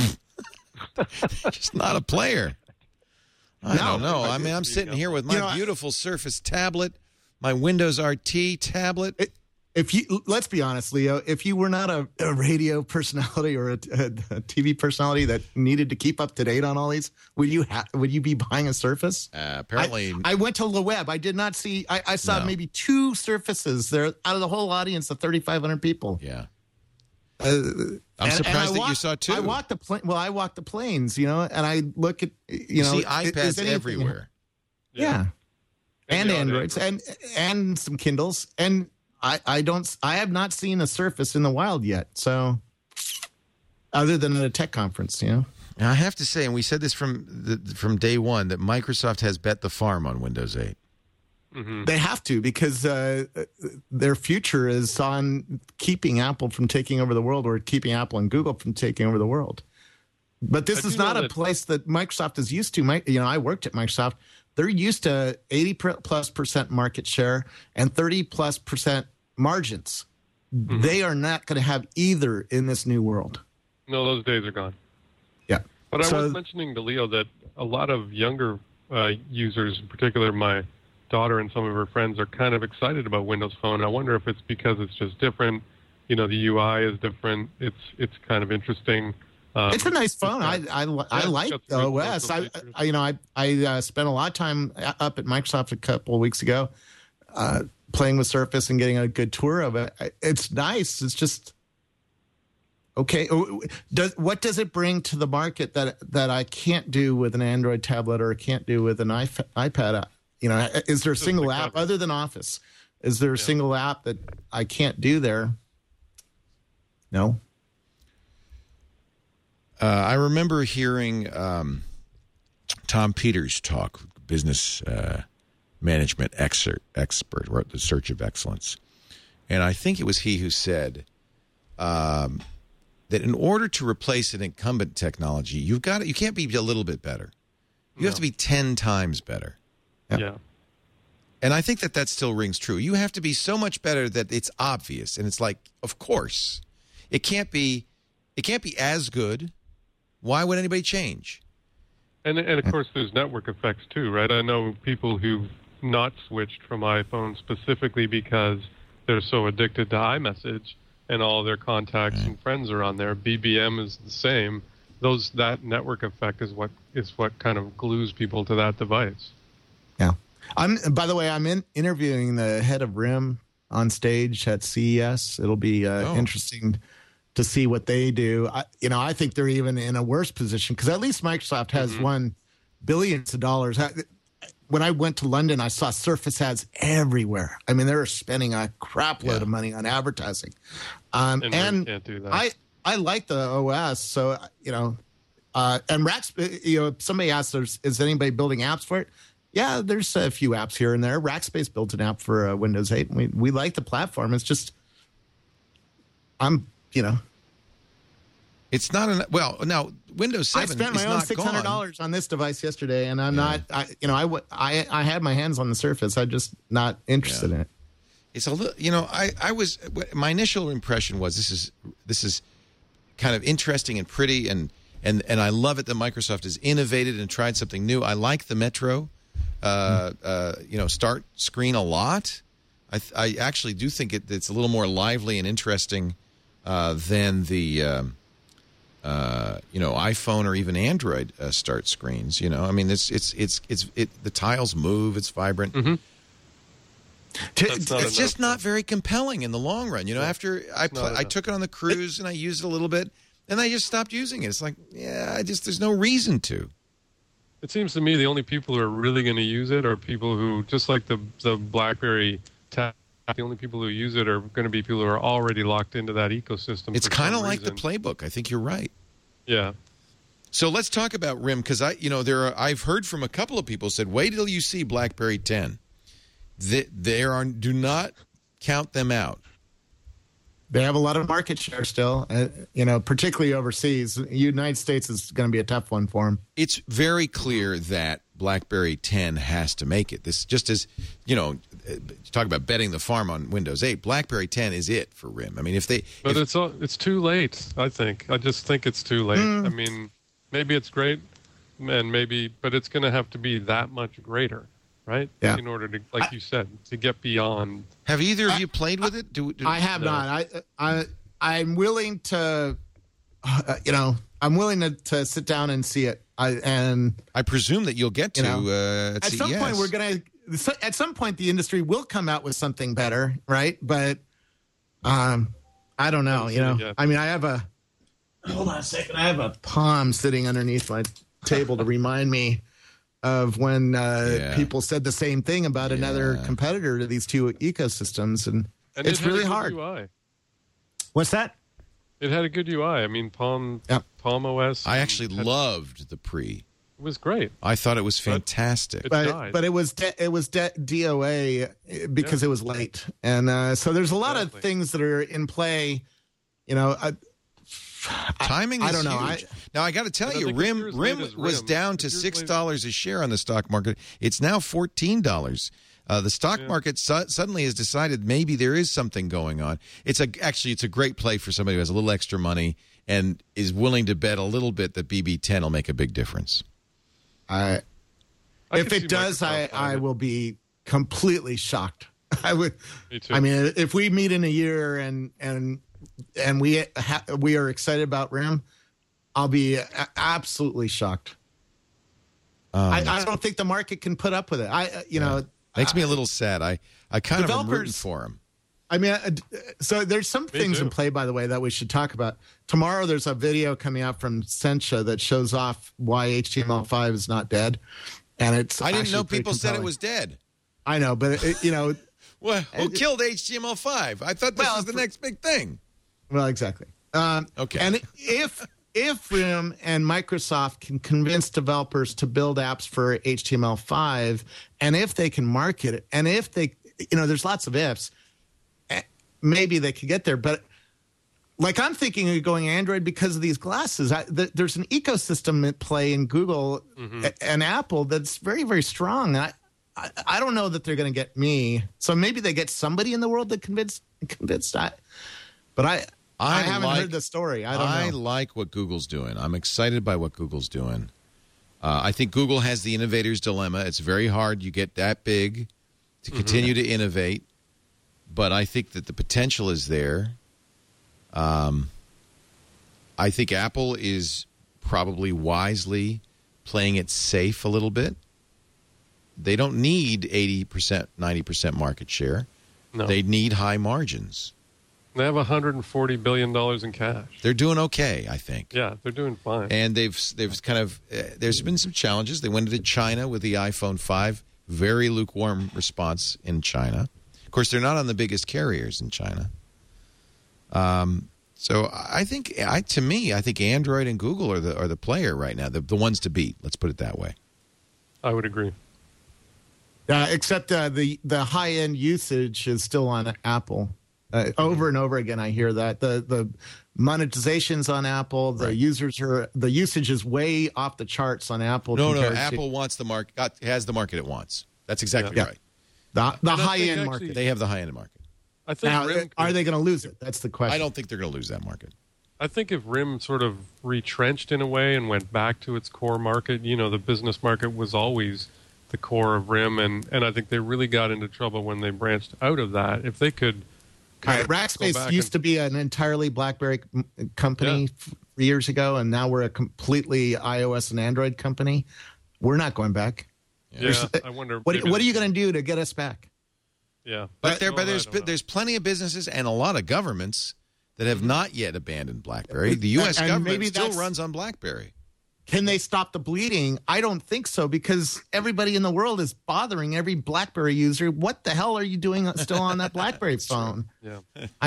Just not a player. I don't know. I mean, I'm sitting here with my beautiful Surface tablet, my Windows RT tablet. Let's be honest, Leo, if you were not a radio personality or a TV personality that needed to keep up to date on all these, would you be buying a Surface? Apparently. I went to the web. I did not see, I saw maybe 2 Surfaces there out of the whole audience of 3,500 people. Yeah. I'm surprised that you saw 2. I walked the planes, and I look at, you see iPads everywhere. Yeah. And Androids and some Kindles. And I have not seen a Surface in the wild yet. So other than at a tech conference, Now, I have to say, and we said this from day one, that Microsoft has bet the farm on Windows 8. Mm-hmm. They have to, because their future is on keeping Apple from taking over the world, or keeping Apple and Google from taking over the world. But this is not a place that Microsoft is used to. I worked at Microsoft. They're used to 80+% market share and 30+% margins. Mm-hmm. They are not going to have either in this new world. No, those days are gone. Yeah. But I was mentioning to Leo that a lot of younger users, in particular my daughter and some of her friends, are kind of excited about Windows Phone. I wonder if it's because it's just different. The UI is different. It's kind of interesting. It's a nice phone. I like the OS. I spent a lot of time up at Microsoft a couple of weeks ago, playing with Surface and getting a good tour of it. It's nice. It's just okay. What does it bring to the market that I can't do with an Android tablet or can't do with an iPad? Is there a single app other than Office? Is there a single app that I can't do there? No. I remember hearing Tom Peters talk, business management expert, wrote The Search of Excellence. And I think it was he who said that in order to replace an incumbent technology, you can't be a little bit better. You have to be 10 times better. Yeah. And I think that still rings true. You have to be so much better that it's obvious. And it's like, of course. It can't be as good. Why would anybody change? And of course, there's network effects too, right? I know people who've not switched from iPhone specifically because they're so addicted to iMessage and all their contacts and friends are on there. BBM is the same. That network effect is what kind of glues people to that device. Yeah. By the way, I'm interviewing the head of RIM on stage at CES. It'll be interesting to see what they do. I think they're even in a worse position, because at least Microsoft has won billions of dollars. When I went to London, I saw Surface ads everywhere. I mean, they're spending a crap load of money on advertising. And can't do that. I like the OS, so and Rackspace. Somebody asked, "Is anybody building apps for it?" Yeah, there's a few apps here and there. Rackspace built an app for Windows 8. And we like the platform. It's just, it's not now Windows 7. I spent my own $600 on this device yesterday, and I'm not. I had my hands on the Surface. I'm just not interested in it. It's a little. My initial impression was this is kind of interesting and pretty, and I love it that Microsoft has innovated and tried something new. I like the Metro, start screen a lot. I actually do think it's a little more lively and interesting than the iPhone or even Android start screens. I mean, the tiles move. It's vibrant. Mm-hmm. It's just not very compelling in the long run. After I took it on the cruise and I used it a little bit, and I just stopped using it. It's like, there's no reason to. It seems to me the only people who are really going to use it are people who, just like the BlackBerry tab, the only people who use it are going to be people who are already locked into that ecosystem. It's kind of like the playbook. I think you're right. Yeah. So let's talk about RIM, because I've heard from a couple of people said, wait till you see BlackBerry 10. Do not count them out. They have a lot of market share still, particularly overseas. United States is going to be a tough one for them. It's very clear that BlackBerry 10 has to make it. This just as, talk about betting the farm on Windows 8. BlackBerry 10 is it for RIM. I mean, it's too late, I think. I just think it's too late. I mean, maybe it's great, but it's going to have to be that much greater. Right? Yeah. In order to, like you said, to get beyond. Have either of you played with it? I have not. I'm willing to, I'm willing to sit down and see it. I presume that you'll get to at CES. At some point, the industry will come out with something better, right? But I don't know. I mean, hold on a second. I have a Palm sitting underneath my table to remind me of when people said the same thing about another competitor to these two ecosystems, and it's really hard. UI. What's that? It had a good UI. I mean, Palm Palm OS. I actually loved the Pre. It was great. I thought it was fantastic. But it was DOA because it was late, and so there's a lot of things that are in play. Timing is I don't know. huge. Now I got to tell you, RIM was down to $6 a share on the stock market. It's now $14. The stock market suddenly has decided maybe there is something going on. It's a great play for somebody who has a little extra money and is willing to bet a little bit that BB10 will make a big difference. If it does, I will be completely shocked. I would. Me too. I mean, if we meet in a year and we are excited about RIM, I'll be absolutely shocked. I don't think the market can put up with it. Makes me a little sad. I kind of am rooting for him. I mean, so there's some things in play, by the way, that we should talk about. Tomorrow there's a video coming out from Sencha that shows off why HTML5 is not dead. And I didn't know people said it was dead. I know, but, Well, who killed HTML5? I thought this was the next big thing. Well, exactly. Okay. And if RIM and Microsoft can convince developers to build apps for HTML5, and if they can market it, and if they, there's lots of ifs, maybe they could get there. But like I'm thinking of going Android because of these glasses. There's an ecosystem at play in Google and Apple that's very, very strong. I don't know that they're going to get me. So maybe they get somebody in the world that convinced that. But I haven't heard the story. I don't know. I like what Google's doing. I'm excited by what Google's doing. I think Google has the innovator's dilemma. It's very hard. You get that big to continue to innovate. But I think that the potential is there. I think Apple is probably wisely playing it safe a little bit. They don't need 80%, 90% market share. No. They need high margins. They have $140 billion in cash. They're doing okay, I think. Yeah, they're doing fine. And they've kind of there's been some challenges. They went into China with the iPhone 5. Very lukewarm response in China. Of course, they're not on the biggest carriers in China. So I think, to me, I think Android and Google are the player right now, the ones to beat. Let's put it that way. I would agree. Except the high end usage is still on Apple. Over and over again, I hear that the monetization's on Apple. The usage is way off the charts on Apple. No, Apple wants the market, has the market it wants. That's exactly right. The high end market. They have the high end market. I think now, are they going to lose it? That's the question. I don't think they're going to lose that market. I think if RIM sort of retrenched in a way and went back to its core market, the business market was always the core of RIM, and I think they really got into trouble when they branched out of that. If they could. All right, Rackspace used to be an entirely BlackBerry company years ago, and now we're a completely iOS and Android company. We're not going back. Yeah, I wonder. What are you going to do to get us back? Yeah, but there's plenty of businesses and a lot of governments that have not yet abandoned BlackBerry. The U.S. government still runs on BlackBerry. Can they stop the bleeding? I don't think so, because everybody in the world is bothering every BlackBerry user. What the hell are you doing still on that BlackBerry phone? Yeah,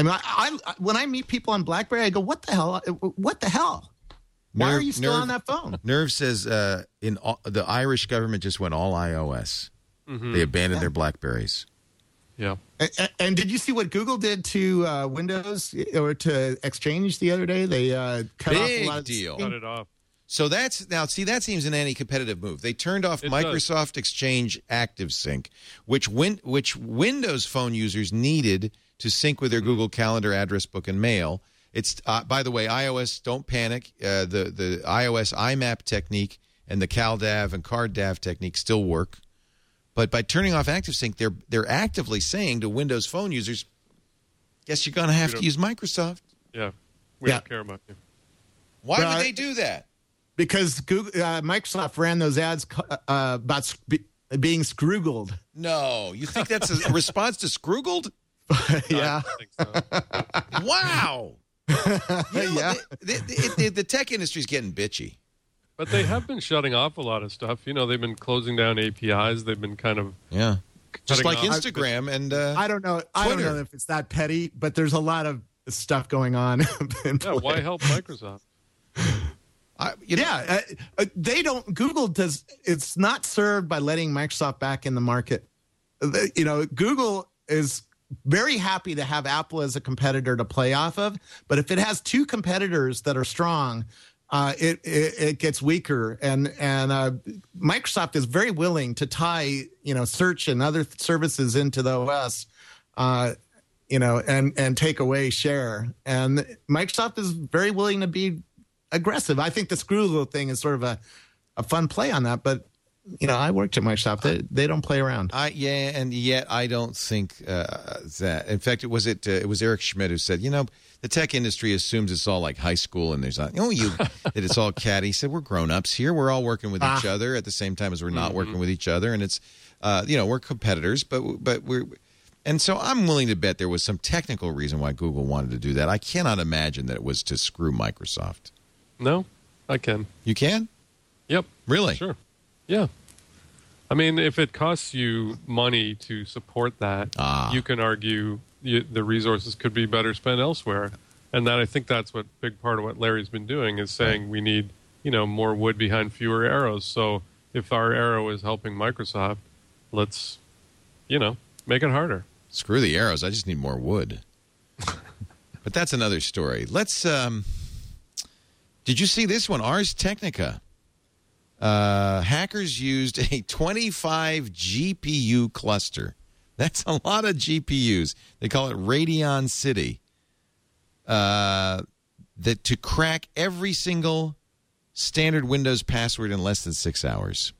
I when I meet people on BlackBerry, I go, "What the hell? What the hell? Why are you still on that phone?" Nerve says the Irish government just went all iOS. They abandoned their BlackBerries. Yeah. And did you see what Google did to Windows or to Exchange the other day? They cut off a lot of deal. Cut it off. So that seems an anti-competitive move. They turned off Microsoft Exchange ActiveSync, which Windows phone users needed to sync with their Google Calendar, address book, and mail. It's by the way, iOS, don't panic. The iOS IMAP technique and the CalDAV and CardDAV technique still work. But by turning off ActiveSync, they're actively saying to Windows phone users, "Guess you're going to have to use Microsoft." Yeah, we don't care about you. Why would they do that? Because Microsoft ran those ads about being scroogled. No, you think that's a response to scroogled? Yeah. I think so. Wow. Yeah. The tech industry's getting bitchy. But they have been shutting off a lot of stuff. They've been closing down APIs. They've been kind of just like off. Instagram and I don't know. Twitter. I don't know if it's that petty, but there's a lot of stuff going on. Yeah, why help Microsoft? They don't. Google does. It's not served by letting Microsoft back in the market. Google is very happy to have Apple as a competitor to play off of, but if it has two competitors that are strong, it gets weaker. And Microsoft is very willing to tie search and other services into the OS, and take away share. And Microsoft is very willing to be aggressive. I think this Google thing is sort of a fun play on that, but I worked at Microsoft. They don't play around. And yet I don't think that. In fact, it was Eric Schmidt who said, the tech industry assumes it's all like high school, and there's that it's all catty. He said, we're grown-ups here. We're all working with each other at the same time as we're not working with each other, and it's we're competitors, but we're. And so I'm willing to bet there was some technical reason why Google wanted to do that. I cannot imagine that it was to screw Microsoft. No, I can. You can? Yep. Really? Sure. Yeah. I mean, if it costs you money to support that, you can argue the resources could be better spent elsewhere. And I think that's what big part of what Larry's been doing is saying we need, more wood behind fewer arrows. So if our arrow is helping Microsoft, let's, make it harder. Screw the arrows. I just need more wood. But that's another story. Let's, did you see this one? Ars Technica. Hackers used a 25 GPU cluster. That's a lot of GPUs. They call it Radeon City. To crack every single standard Windows password in less than 6 hours.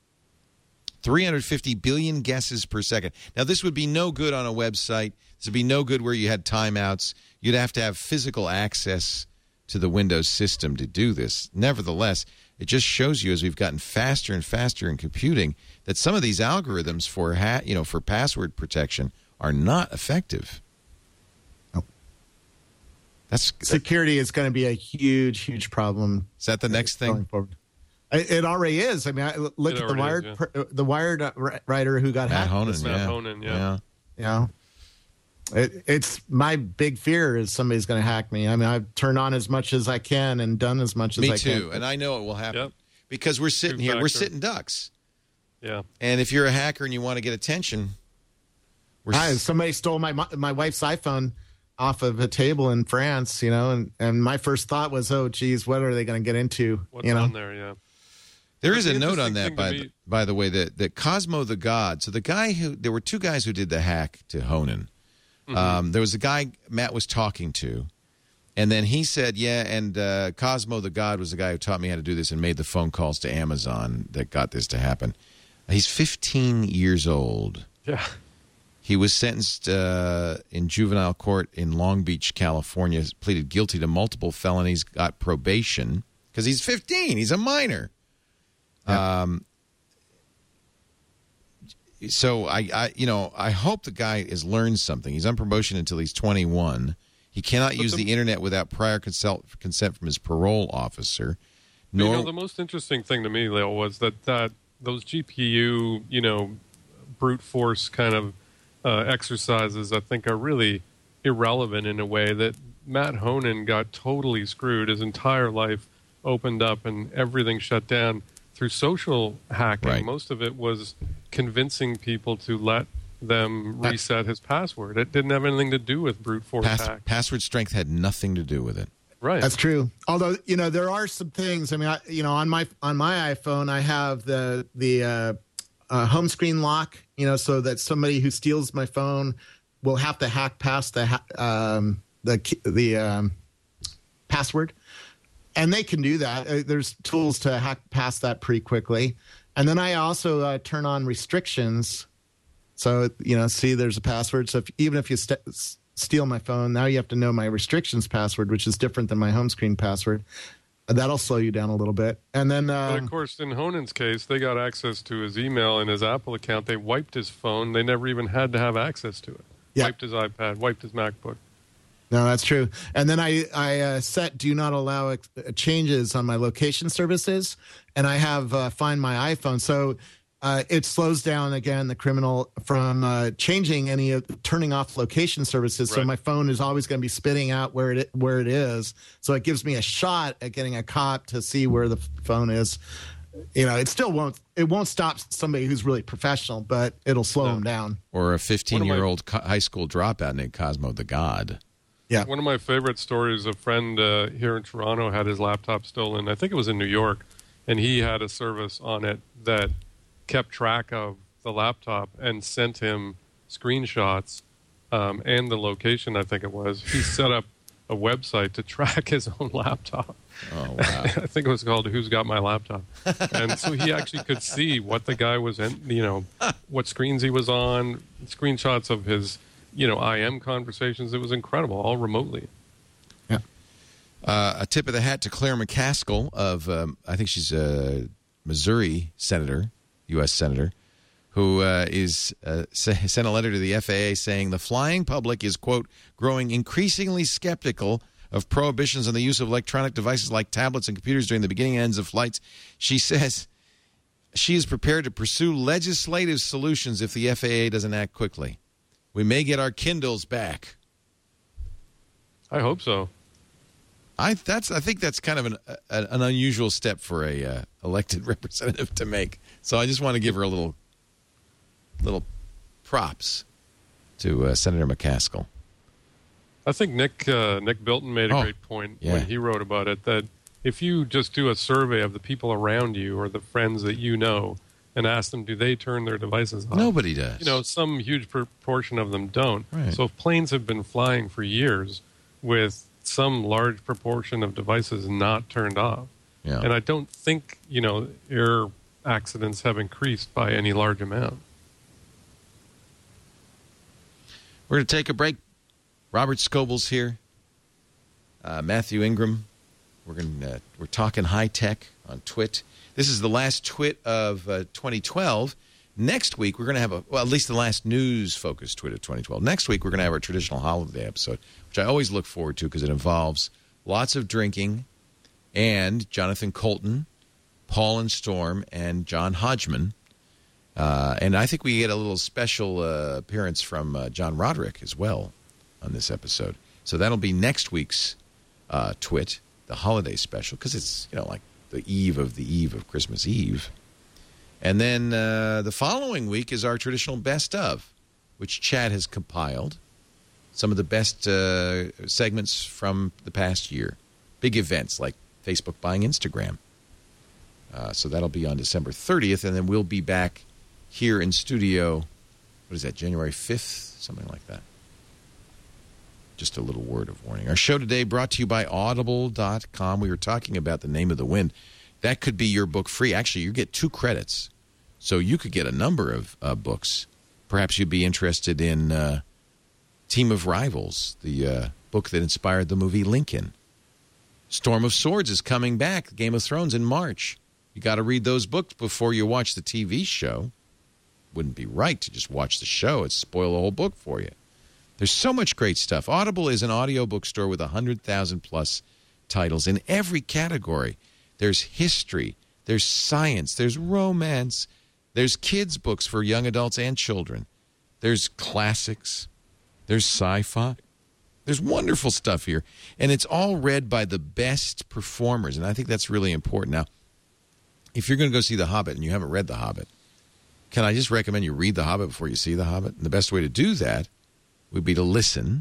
350 billion guesses per second. Now, this would be no good on a website. This would be no good where you had timeouts. You'd have to have physical access to the Windows system to do this. Nevertheless, it just shows you as we've gotten faster and faster in computing that some of these algorithms for for password protection are not effective. Security is going to be a huge, huge problem. Is that the next thing? Going forward. It already is. I mean, look at the Wired writer who got hacked. Matt Honan, yeah. It's my big fear is somebody's going to hack me. I mean, I've turned on as much as I can and done as much as I can. Me too, and I know it will happen because we're sitting here. We're sitting ducks. Yeah. And if you're a hacker and you want to get attention, somebody stole my wife's iPhone off of a table in France, and my first thought was, oh, geez, what are they going to get into? What's on there? Yeah. There is a note on that, by the way, that Cosmo the God. So there were two guys who did the hack to Honan. Mm-hmm. There was a guy Matt was talking to, and then he said, and Cosmo the God was the guy who taught me how to do this and made the phone calls to Amazon that got this to happen. He's 15 years old. Yeah. He was sentenced in juvenile court in Long Beach, California, pleaded guilty to multiple felonies, got probation, because he's 15. He's a minor. Yeah. So I hope the guy has learned something. He's on probation until he's 21. He cannot use the internet without prior consent from his parole officer. The most interesting thing to me, Leo, was that those GPU, brute force kind of exercises, I think, are really irrelevant in a way that Matt Honan got totally screwed. His entire life opened up and everything shut down through social hacking. Right. Most of it was convincing people to let them reset his password. It didn't have anything to do with brute force hack. Password strength had nothing to do with it. Right. That's true. Although, there are some things. I mean, on my iPhone, I have the home screen lock, so that somebody who steals my phone will have to hack past the password. And they can do that. There's tools to hack past that pretty quickly. And then I also turn on restrictions. So, see, there's a password. So even if you steal my phone, now you have to know my restrictions password, which is different than my home screen password. That'll slow you down a little bit. And then, but of course, in Honan's case, they got access to his email and his Apple account. They wiped his phone. They never even had to have access to it. Yeah. Wiped his iPad, wiped his MacBook. No, that's true. And then I set do not allow changes on my location services, and I have Find My iPhone. So it slows down again the criminal from changing any of turning off location services. So Right. my phone is always going to be spitting out where it is. So it gives me a shot at getting a cop to see where the phone is. It still won't stop somebody who's really professional, but it'll slow them down. Or a 15-year-old high school dropout named Cosmo the God. Yeah. One of my favorite stories, a friend here in Toronto had his laptop stolen. I think it was in New York, and he had a service on it that kept track of the laptop and sent him screenshots and the location, I think it was. He set up a website to track his own laptop. Oh, wow. I think it was called Who's Got My Laptop? And so he actually could see what the guy was in, what screens he was on, screenshots of his, IM conversations. It was incredible, all remotely. Yeah. A tip of the hat to Claire McCaskill of, I think she's a Missouri senator, U.S. senator, who sent a letter to the FAA saying the flying public is, quote, growing increasingly skeptical of prohibitions on the use of electronic devices like tablets and computers during the beginning and ends of flights. She says she is prepared to pursue legislative solutions if the FAA doesn't act quickly. We may get our Kindles back. I hope so. I think that's kind of an unusual step for a elected representative to make. So I just want to give her a little props to Senator McCaskill. I think Nick Bilton made a great point when he wrote about it, that if you just do a survey of the people around you or the friends that you know and ask them, do they turn their devices off? Nobody does. Some huge proportion of them don't. Right. So if planes have been flying for years with some large proportion of devices not turned off, and I don't think, air accidents have increased by any large amount. We're going to take a break. Robert Scoble's here. Matthew Ingram. We're talking high tech on Twit. This is the last Twit of 2012. Next week we're going to have at least the last news-focused Twit of 2012. Next week we're going to have our traditional holiday episode, which I always look forward to because it involves lots of drinking and Jonathan Colton, Paul and Storm, and John Hodgman. And I think we get a little special appearance from John Roderick as well on this episode. So that'll be next week's Twit, the holiday special, because it's like the eve of Christmas Eve. And then the following week is our traditional best of, which Chad has compiled. Some of the best segments from the past year. Big events like Facebook buying Instagram. So that'll be on December 30th, and then we'll be back here in studio, what is that, January 5th? Something like that. Just a little word of warning. Our show today brought to you by Audible.com. We were talking about The Name of the Wind. That could be your book free. Actually, you get 2 credits. So you could get a number of books. Perhaps you'd be interested in Team of Rivals, the book that inspired the movie Lincoln. Storm of Swords is coming back, Game of Thrones, in March. You got to read those books before you watch the TV show. Wouldn't be right to just watch the show. It'd spoil the whole book for you. There's so much great stuff. Audible is an audiobook store with 100,000-plus titles in every category. There's history, there's science, there's romance, there's kids' books for young adults and children. There's classics, there's sci-fi. There's wonderful stuff here. And it's all read by the best performers, and I think that's really important. Now, if you're going to go see The Hobbit and you haven't read The Hobbit, can I just recommend you read The Hobbit before you see The Hobbit? And the best way to do that would be to listen.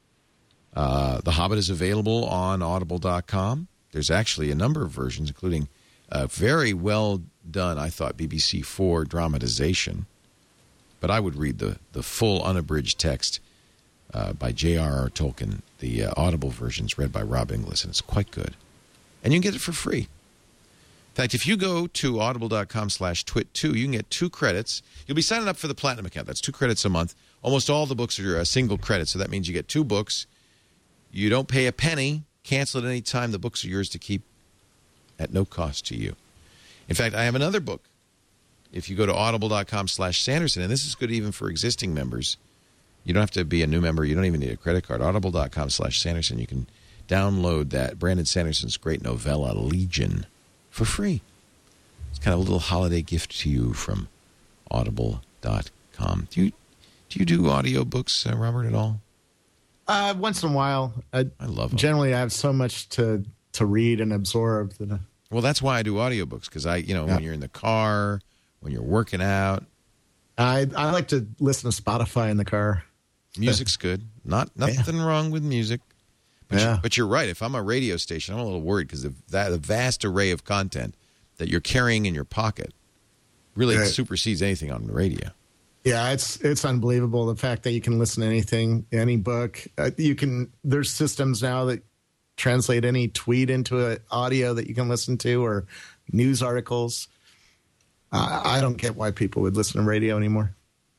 The Hobbit is available on Audible.com. There's actually a number of versions, including a very well done, I thought, BBC 4 dramatization. But I would read the full unabridged text by J.R.R. Tolkien. The Audible version's read by Rob Inglis, and it's quite good. And you can get it for free. In fact, if you go to audible.com/twit2, you can get 2 credits. You'll be signing up for the Platinum account. That's 2 credits a month. Almost all the books are a single credit, so that means you get 2 books. You don't pay a penny. Cancel at any time. The books are yours to keep at no cost to you. In fact, I have another book. If you go to audible.com/Sanderson, and this is good even for existing members. You don't have to be a new member. You don't even need a credit card. Audible.com/Sanderson. You can download that Brandon Sanderson's great novella, Legion, for free. It's kind of a little holiday gift to you from Audible.com. Do you do audiobooks, Robert, at all? Once in a while. I love them. Generally, I have so much to read and absorb that. Well, that's why I do audiobooks, because when you're in the car, when you're working out. I like to listen to Spotify in the car. Music's good. Nothing wrong with music. But you're right. If I'm a radio station, I'm a little worried because the vast array of content that you're carrying in your pocket really supersedes anything on the radio. Yeah, it's unbelievable, the fact that you can listen to anything, any book. There's systems now that translate any tweet into an audio that you can listen to, or news articles. I don't get why people would listen to radio anymore.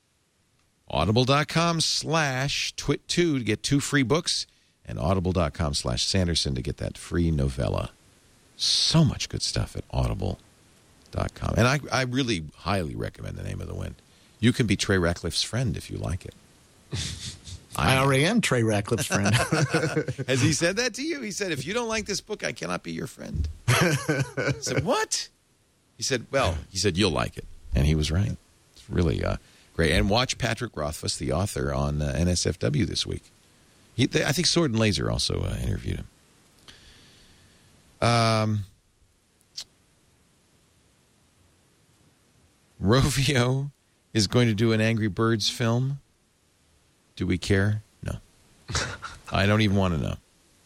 Audible.com/twit2 to get 2 free books, and audible.com/Sanderson to get that free novella. So much good stuff at audible.com. And I really highly recommend The Name of the Wind. You can be Trey Ratcliffe's friend if you like it. I already am Trey Ratcliffe's friend. Has he said that to you? He said, if you don't like this book, I cannot be your friend. I said, what? He said, you'll like it. And he was right. It's really great. And watch Patrick Rothfuss, the author, on NSFW this week. I think Sword and Laser also interviewed him. Rovio is going to do an Angry Birds film. Do we care? No. I don't even want to know.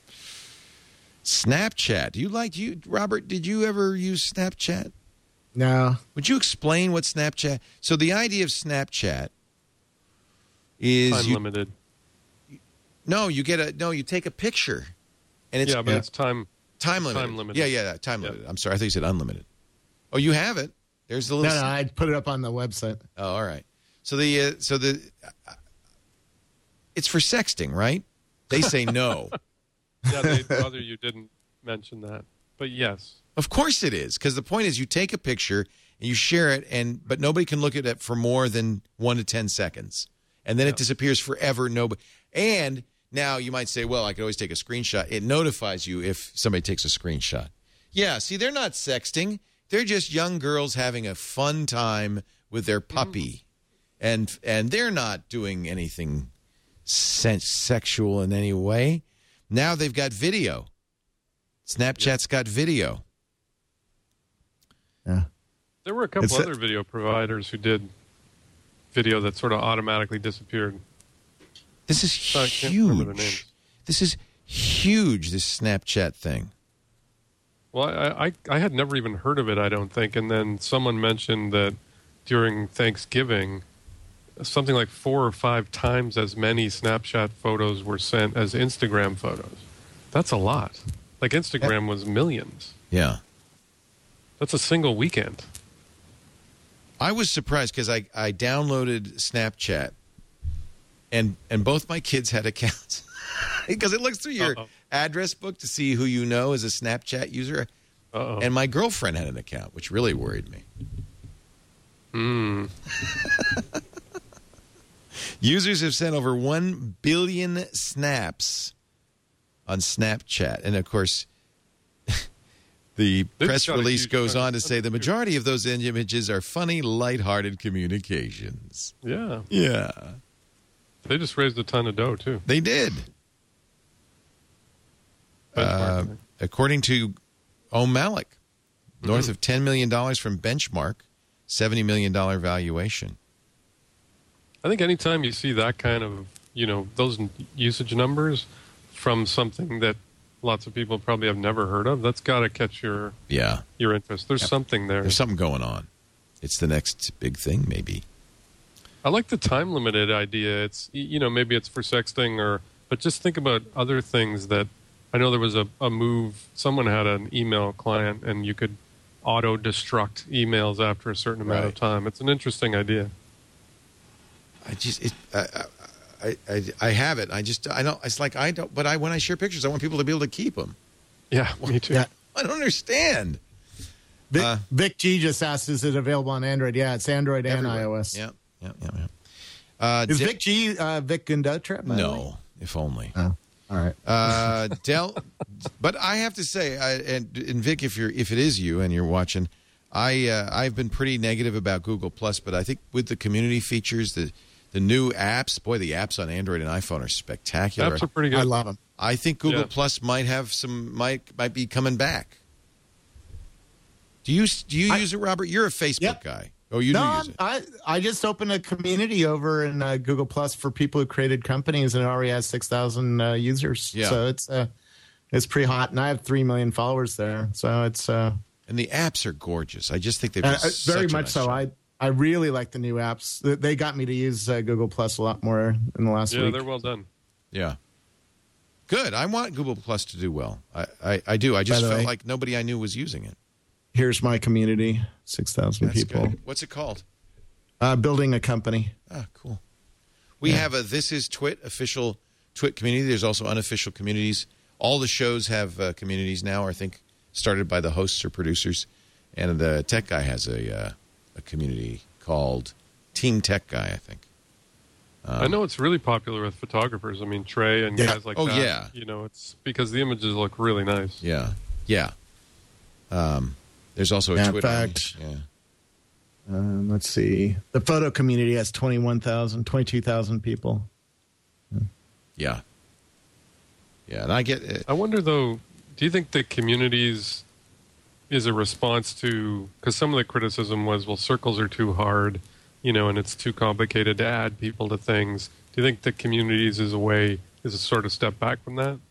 Snapchat. Robert, did you ever use Snapchat? No. Would you explain what Snapchat... So the idea of Snapchat is... Time limited. No, you take a picture. And it's, but it's time limited. Time limited. Yeah, time limited. I'm sorry, I thought you said unlimited. Oh, you have it. There's the little... No, I put it up on the website. Oh, all right. So it's for sexting, right? They say no. Yeah, they'd rather you didn't mention that. But yes. Of course it is, because the point is you take a picture and you share it, but nobody can look at it for more than 1 to 10 seconds. And then it disappears forever. And now you might say, well, I could always take a screenshot. It notifies you if somebody takes a screenshot. Yeah, see, they're not sexting. They're just young girls having a fun time with their puppy. And they're not doing anything sexual in any way. Now they've got video. Snapchat's got video. Yeah. There were a couple other video providers who did video that sort of automatically disappeared. This is huge. This is huge, this Snapchat thing. Well, I had never even heard of it, I don't think. And then someone mentioned that during Thanksgiving, something like 4 or 5 times as many Snapchat photos were sent as Instagram photos. That's a lot. Like Instagram was millions. Yeah. That's a single weekend. I was surprised because I downloaded Snapchat and both my kids had accounts. Because it looks through your address book to see who you know as a Snapchat user. And my girlfriend had an account, which really worried me. Users have sent over 1 billion snaps on Snapchat. And, of course, the press release goes on to say the majority of those images are funny, lighthearted communications. Yeah. Yeah. They just raised a ton of dough, too. They did. According to O'Malley, north of $10 million from Benchmark, $70 million valuation. I think anytime you see that kind of, those usage numbers from something that lots of people probably have never heard of, that's got to catch your interest. There's something there. There's something going on. It's the next big thing, maybe. I like the time limited idea. It's, maybe it's for sexting but just think about other things that, I know there was a move, someone had an email client and you could auto-destruct emails after a certain amount of time. It's an interesting idea. I have it. I don't. It's like I don't. But when I share pictures, I want people to be able to keep them. Yeah, me too. Yeah. I don't understand. Vic G just asked, "Is it available on Android?" Yeah, it's Android and iOS. Yeah. Is Vic G Vic Gundotra? No, if only. Oh, all right. Dell, but I have to say, and Vic, if it is you and you're watching, I've been pretty negative about Google Plus, but I think with the community features, the new apps, boy, the apps on Android and iPhone are spectacular. Apps are pretty good. I love them. I think Google Plus might have might be coming back. Do you use it, Robert? You're a Facebook guy. Oh, you do use it. I just opened a community over in Google Plus for people who created companies, and it already has 6,000 users. Yeah. So it's pretty hot, and I have 3 million followers there. So it's and the apps are gorgeous. I just think they've done very much nice so. job. I really like the new apps. They got me to use Google Plus a lot more in the last week. Yeah, they're well done. Yeah. Good. I want Google Plus to do well. I do. I just felt like nobody I knew was using it. Here's my community, 6,000 people. Good. What's it called? Building a company. Ah, cool. We have a This Is Twit official Twit community. There's also unofficial communities. All the shows have communities now, I think, started by the hosts or producers. And the Tech Guy has a community called Team Tech Guy, I think. I know it's really popular with photographers. I mean, Trey and guys like that. Oh, yeah. You know, it's because the images look really nice. Yeah. Yeah. There's also a Twitter. In fact, let's see. The photo community has 22,000 people. Yeah. Yeah, and I get it. I wonder, though, do you think the communities is a response to, because some of the criticism was, well, circles are too hard, you know, and it's too complicated to add people to things. Do you think the communities is a sort of step back from that?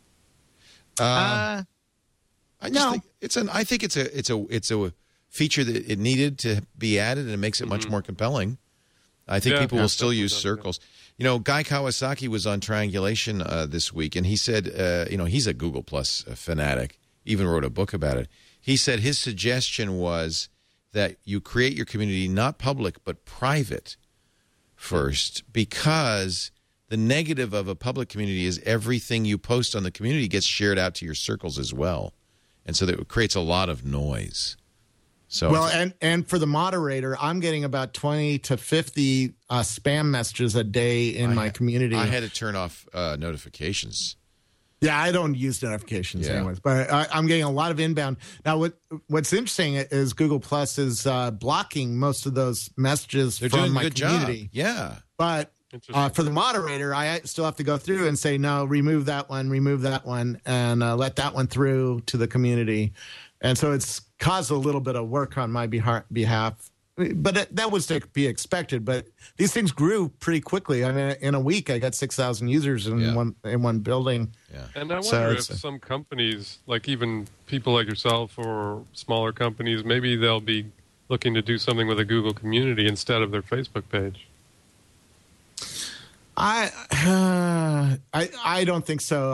I think it's a feature that it needed to be added, and it makes it much more compelling. I think people will still use circles. You know, Guy Kawasaki was on Triangulation this week, and he said, he's a Google Plus fanatic, even wrote a book about it. He said his suggestion was that you create your community not public but private first, because the negative of a public community is everything you post on the community gets shared out to your circles as well. And so that creates a lot of noise. So and for the moderator, I'm getting about 20 to 50 spam messages a day in my community. I had to turn off notifications. Yeah, I don't use notifications anyways, but I'm getting a lot of inbound. Now, what's interesting is Google Plus is blocking most of those messages from my community. Job. Yeah. But for the moderator, I still have to go through and say, no, remove that one, and let that one through to the community. And so it's caused a little bit of work on my behalf. But that was to be expected. But these things grew pretty quickly. I mean, in a week, I got 6,000 users in one building. Yeah. And I wonder if some companies, like even people like yourself or smaller companies, maybe they'll be looking to do something with a Google community instead of their Facebook page. I don't think so.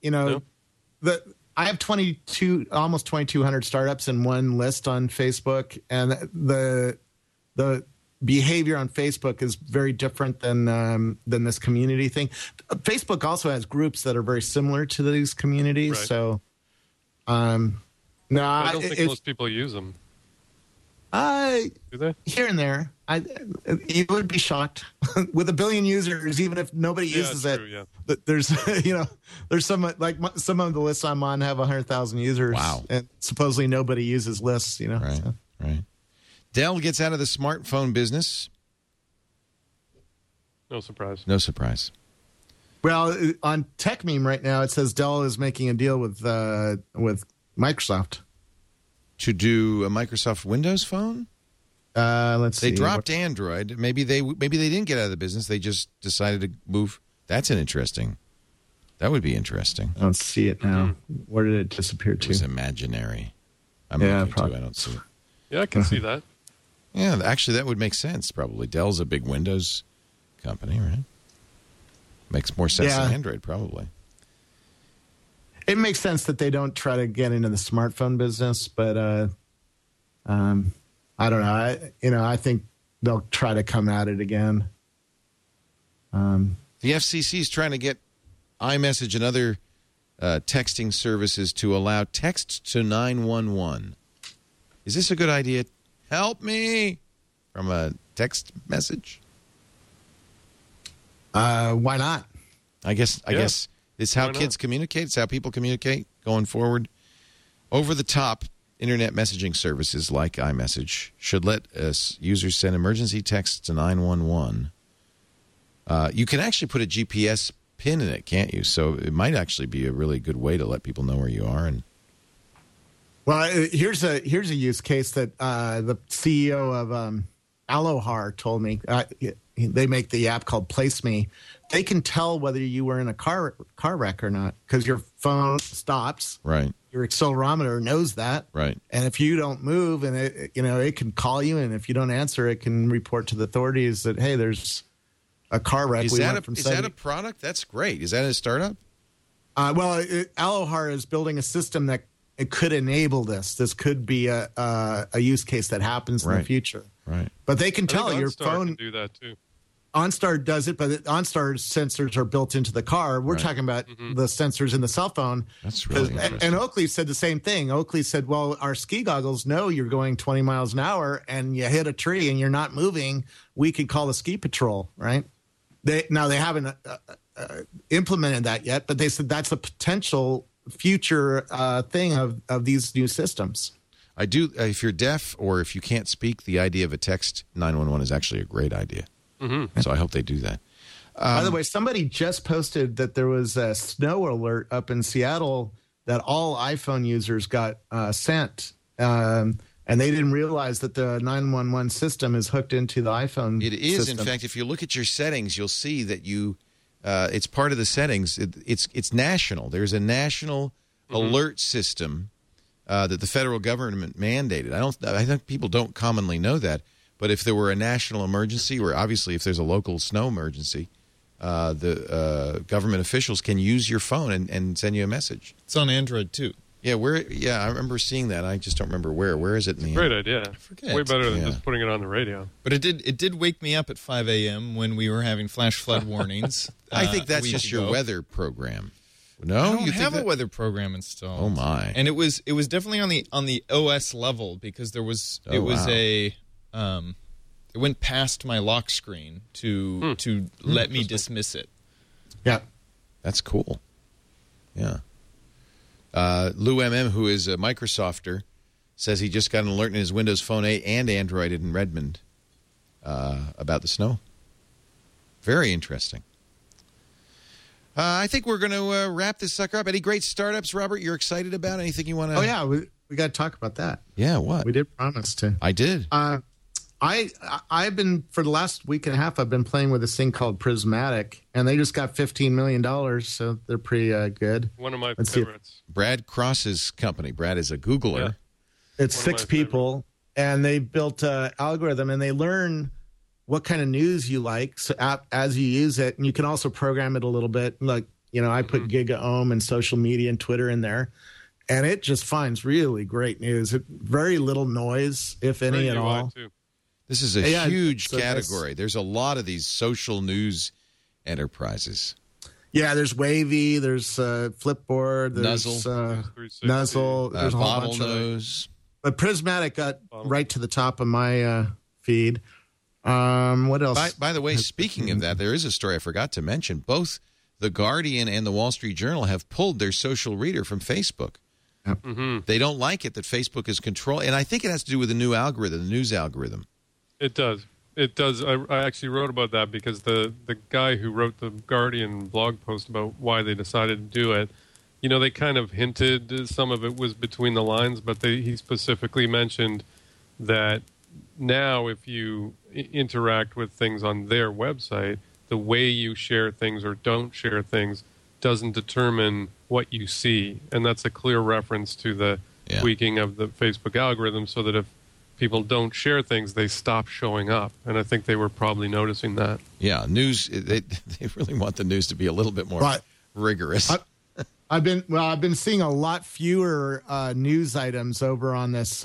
I have almost 2,200 startups in one list on Facebook, and the behavior on Facebook is very different than this community thing. Facebook also has groups that are very similar to these communities. Right. So, I don't think most people use them. Do they? Here and there. You would be shocked with 1 billion users, even if nobody uses it. True, There's, there's some some of the lists I'm on have 100,000 users. Wow. And supposedly nobody uses lists. Right. So. Right. Dell gets out of the smartphone business. No surprise. No surprise. Well, on TechMeme right now, it says Dell is making a deal with Microsoft to do a Microsoft Windows phone. Let's see. They dropped Android. Maybe they didn't get out of the business. They just decided to move. That would be interesting. I don't see it now. Where did it disappear to? It was imaginary. I'm looking too. I don't see it. Yeah, I can see that. Yeah, actually, that would make sense. Probably Dell's a big Windows company, right? Makes more sense than Android, probably. It makes sense that they don't try to get into the smartphone business, but I don't know. I think they'll try to come at it again. The FCC is trying to get iMessage and other texting services to allow text to 911. Is this a good idea? Help me from a text message. Why not? I guess it's how kids communicate. It's how people communicate going forward. Over the top internet messaging services like iMessage should let users send emergency texts to 911. You can actually put a GPS pin in it, can't you? So it might actually be a really good way to let people know where you are. And well, here's a use case that the CEO of Alohar told me. They make the app called Place Me. They can tell whether you were in a car wreck or not because your phone stops. Right. Your accelerometer knows that. Right. And if you don't move, and it can call you, and if you don't answer, it can report to the authorities that, hey, there's a car wreck. Is that a product? That's great. Is that a startup? Well, Alohar is building a system that it could enable this. This could be a use case that happens in the future. Right. But they can tell your OnStar phone. Can do that too. OnStar does it, but OnStar's sensors are built into the car. We're talking about the sensors in the cell phone. That's really interesting. And Oakley said the same thing. Oakley said, well, our ski goggles know you're going 20 miles an hour and you hit a tree and you're not moving. We could call the ski patrol, right? They haven't implemented that yet, but they said that's a potential future thing of these new systems. I do. If you're deaf or if you can't speak, the idea of a text 911 is actually a great idea. Mm-hmm. So I hope they do that. By the way, somebody just posted that there was a snow alert up in Seattle that all iPhone users got sent. And they didn't realize that the 911 system is hooked into the iPhone It is. system. In fact, if you look at your settings, you'll see that it's part of the settings. It's national. There's a national alert system that the federal government mandated. I think people don't commonly know that. But if there were a national emergency, or obviously if there's a local snow emergency, the government officials can use your phone and send you a message. It's on Android too. Yeah, I remember seeing that. I just don't remember where. Where is it in the Great idea. I forget. Way better than just putting it on the radio. But it did wake me up at 5 a.m. when we were having flash flood warnings. I think that's just your weather program. No, I don't have a weather program installed. Oh my! And it was definitely on the OS level because there was it went past my lock screen to let me dismiss it. Yeah, that's cool. Yeah. Lou MM, who is a Microsofter, says he just got an alert in his Windows Phone 8 and Android in Redmond about the snow. Very interesting. I think we're going to wrap this sucker up. Any great startups, Robert, you're excited about? Anything you want to... Oh, yeah, we got to talk about that. Yeah, what? We did promise to. I did. I've been, for the last week and a half, I've been playing with this thing called Prismatic, and they just got $15 million, so they're pretty good. One of my favorites. Brad Cross's company. Brad is a Googler. Yeah. It's 6 people, and they built an algorithm, and they learn what kind of news you like as you use it, and you can also program it a little bit. Like, I put GigaOM and social media and Twitter in there, and it just finds really great news. Very little noise, if any at all. Too. This is a huge category. There's a lot of these social news enterprises. Yeah, there's Wavy, there's Flipboard, there's Nuzzle, there's a whole bunch of them. But Prismatic got right to the top of my feed. What else? By the way, speaking of that, there is a story I forgot to mention. Both The Guardian and The Wall Street Journal have pulled their social reader from Facebook. Yep. Mm-hmm. They don't like it that Facebook is controlling, and I think it has to do with the new algorithm, the news algorithm. It does. It does. I actually wrote about that because the guy who wrote the Guardian blog post about why they decided to do it, they kind of hinted some of it was between the lines, but he specifically mentioned that now if you interact with things on their website, the way you share things or don't share things doesn't determine what you see. And that's a clear reference to the tweaking of the Facebook algorithm so that if people don't share things, they stop showing up. And I think they were probably noticing that. Yeah, news, they really want the news to be a little bit more rigorous. I've been seeing a lot fewer news items over on this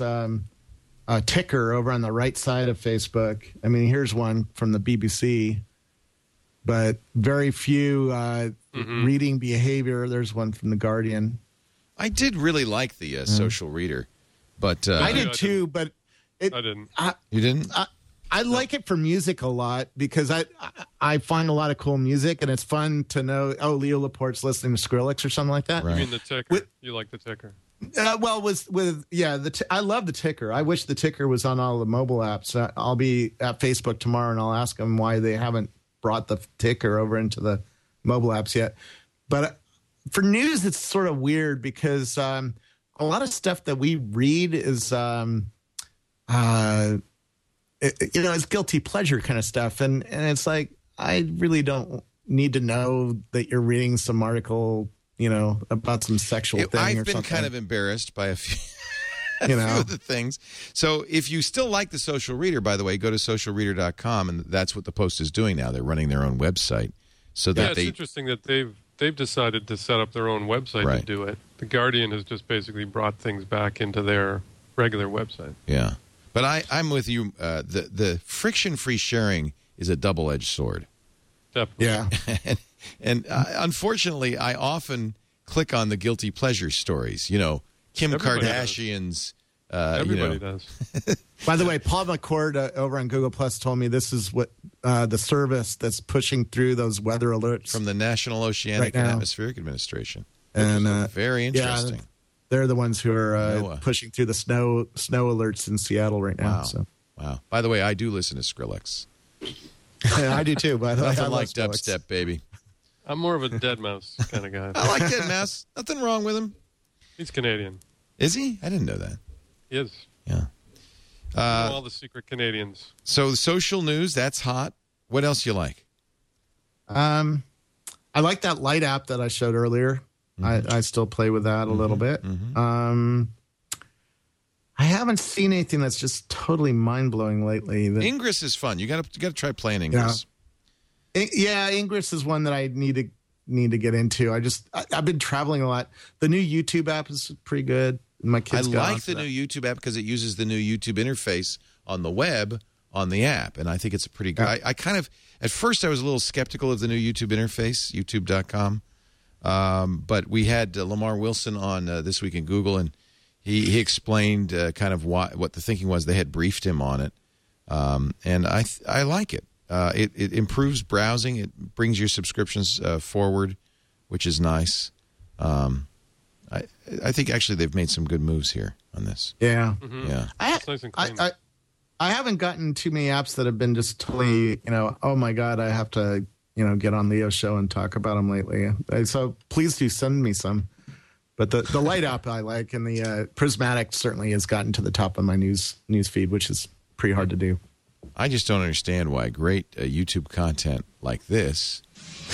ticker over on the right side of Facebook. I mean, here's one from the BBC, but very few reading behavior. There's one from the Guardian. I did really like the social reader, but I did too. But I didn't. You didn't? I like it for music a lot because I find a lot of cool music, and it's fun to know, Leo Laporte's listening to Skrillex or something like that. Right. You mean the ticker? You like the ticker? I love the ticker. I wish the ticker was on all the mobile apps. I'll be at Facebook tomorrow, and I'll ask them why they haven't brought the ticker over into the mobile apps yet. But for news, it's sort of weird because a lot of stuff that we read is, it's guilty pleasure kind of stuff, and it's like I really don't need to know that you're reading some article, about some sexual thing or something. I've been kind of embarrassed by a few, few of the things. So if you still like the Social Reader, by the way, go to socialreader.com, and that's what the Post is doing now. They're running their own website. So that it's interesting that they've decided to set up their own website to do it. The Guardian has just basically brought things back into their regular website. Yeah. But I'm with you. The friction-free sharing is a double-edged sword. Definitely. Yeah. and unfortunately, I often click on the guilty pleasure stories. Kim Kardashian's. Everybody does. By the way, Paul McCord over on Google Plus told me this is what the service that's pushing through those weather alerts from the National Oceanic and Atmospheric Administration. And very interesting. Yeah, they're the ones who are pushing through the snow alerts in Seattle right now. Wow. So. Wow. By the way, I do listen to Skrillex. I do too, by the way. Nothing like dubstep, baby. I'm more of a Deadmauss kind of guy. I like Deadmauss. Nothing wrong with him. He's Canadian. Is he? I didn't know that. He is. Yeah. All the secret Canadians. So social news, that's hot. What else you like? I like that Light app that I showed earlier. I still play with that a little bit. I haven't seen anything that's just totally mind-blowing lately. Ingress is fun. You got to try playing Ingress. Yeah, Ingress is one that I need to get into. I've been traveling a lot. The new YouTube app is pretty good. My kids I like the new YouTube app because it uses the new YouTube interface on the web on the app, and I think it's a pretty good. I kind of at first I was a little skeptical of the new YouTube interface, YouTube.com, but we had Lamar Wilson on This Week in Google, and he explained kind of what the thinking was. They had briefed him on it, and I like it. It improves browsing. It brings your subscriptions forward, which is nice. I think actually they've made some good moves here on this. Yeah. Yeah. I haven't gotten too many apps that have been just totally, oh my God, I have to, get on Leo's show and talk about them lately. So please do send me some. But the Light app I like, and the Prismatic certainly has gotten to the top of my news feed, which is pretty hard to do. I just don't understand why great YouTube content like this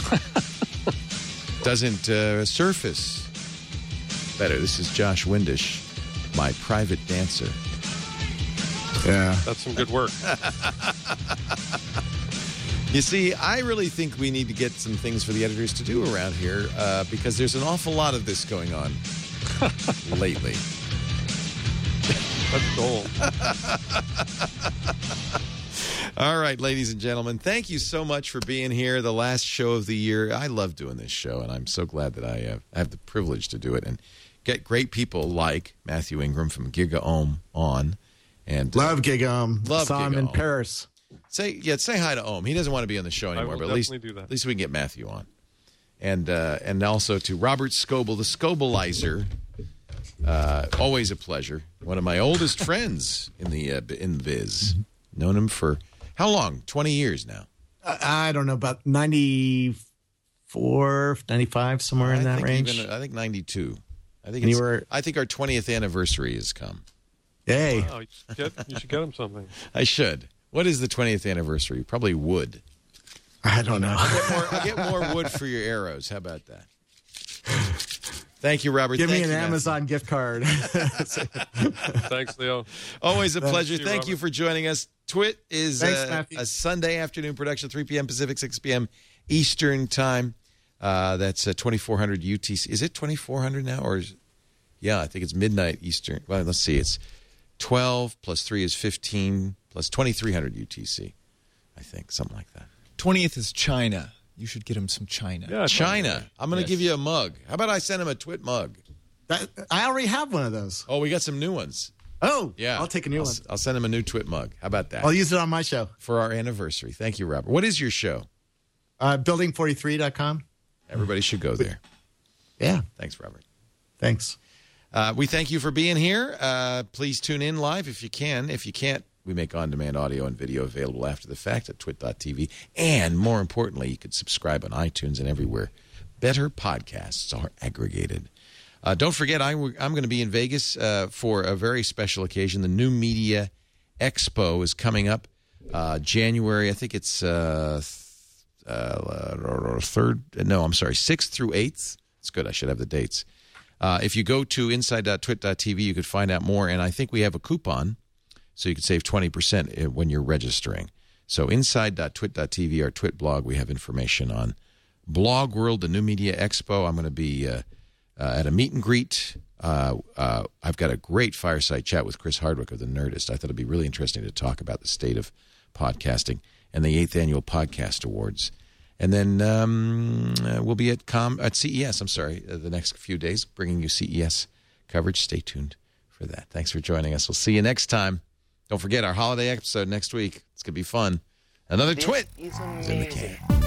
doesn't surface better. This is Josh Windish, my private dancer. Yeah. That's some good work. You see, I really think we need to get some things for the editors to do around here because there's an awful lot of this going on lately. That's cool. All right, ladies and gentlemen, thank you so much for being here. The last show of the year. I love doing this show, and I'm so glad that I have the privilege to do it and get great people like Matthew Ingram from GigaOM on. And love GigaOM. Love Saw him in Paris. Say hi to Ohm. He doesn't want to be on the show anymore, but at least we can get Matthew on. And also to Robert Scoble, the Scobleizer. Always a pleasure. One of my oldest friends in the biz. Known him for how long? 20 years now. I don't know, about 94, 95, somewhere in that range. I think 92. I think our 20th anniversary has come. Hey. Wow, you should get him something. I should. What is the 20th anniversary? Probably wood. I don't know. I'll get more wood for your arrows. How about that? Thank you, Robert. Give me an Amazon gift card. Thanks, Leo. Always a pleasure. Thank you for joining us. Twit is Thanks, a Sunday afternoon production, 3 p.m. Pacific, 6 p.m. Eastern Time. That's 2400 UTC. Is it 2400 now? Yeah, I think it's midnight Eastern. Well, let's see. It's 12 plus 3 is 15 plus 2300 UTC, I think. Something like that. 20th is China. You should get him some China. Yeah, China. I'm going to give you a mug. How about I send him a Twit mug? I already have one of those. Oh, we got some new ones. Oh, yeah. I'll take a new one. I'll send him a new Twit mug. How about that? I'll use it on my show. For our anniversary. Thank you, Robert. What is your show? Building43.com. Everybody should go there. Yeah. Thanks, Robert. Thanks. We thank you for being here. Please tune in live if you can. If you can't, we make on-demand audio and video available after the fact at twit.tv. And more importantly, you could subscribe on iTunes and everywhere better podcasts are aggregated. Don't forget, I'm going to be in Vegas for a very special occasion. The New Media Expo is coming up January. I think it's 6th through 8th. It's good. I should have the dates. If you go to inside.twit.tv, you could find out more. And I think we have a coupon, so you can save 20% when you're registering. So inside.twit.tv, our Twit blog, we have information on Blog World, the New Media Expo. I'm going to be at a meet and greet. I've got a great fireside chat with Chris Hardwick of The Nerdist. I thought it'd be really interesting to talk about the state of podcasting and the 8th Annual Podcast Awards. And then we'll be at CES, the next few days, bringing you CES coverage. Stay tuned for that. Thanks for joining us. We'll see you next time. Don't forget our holiday episode next week. It's going to be fun. Another Twit is in the can.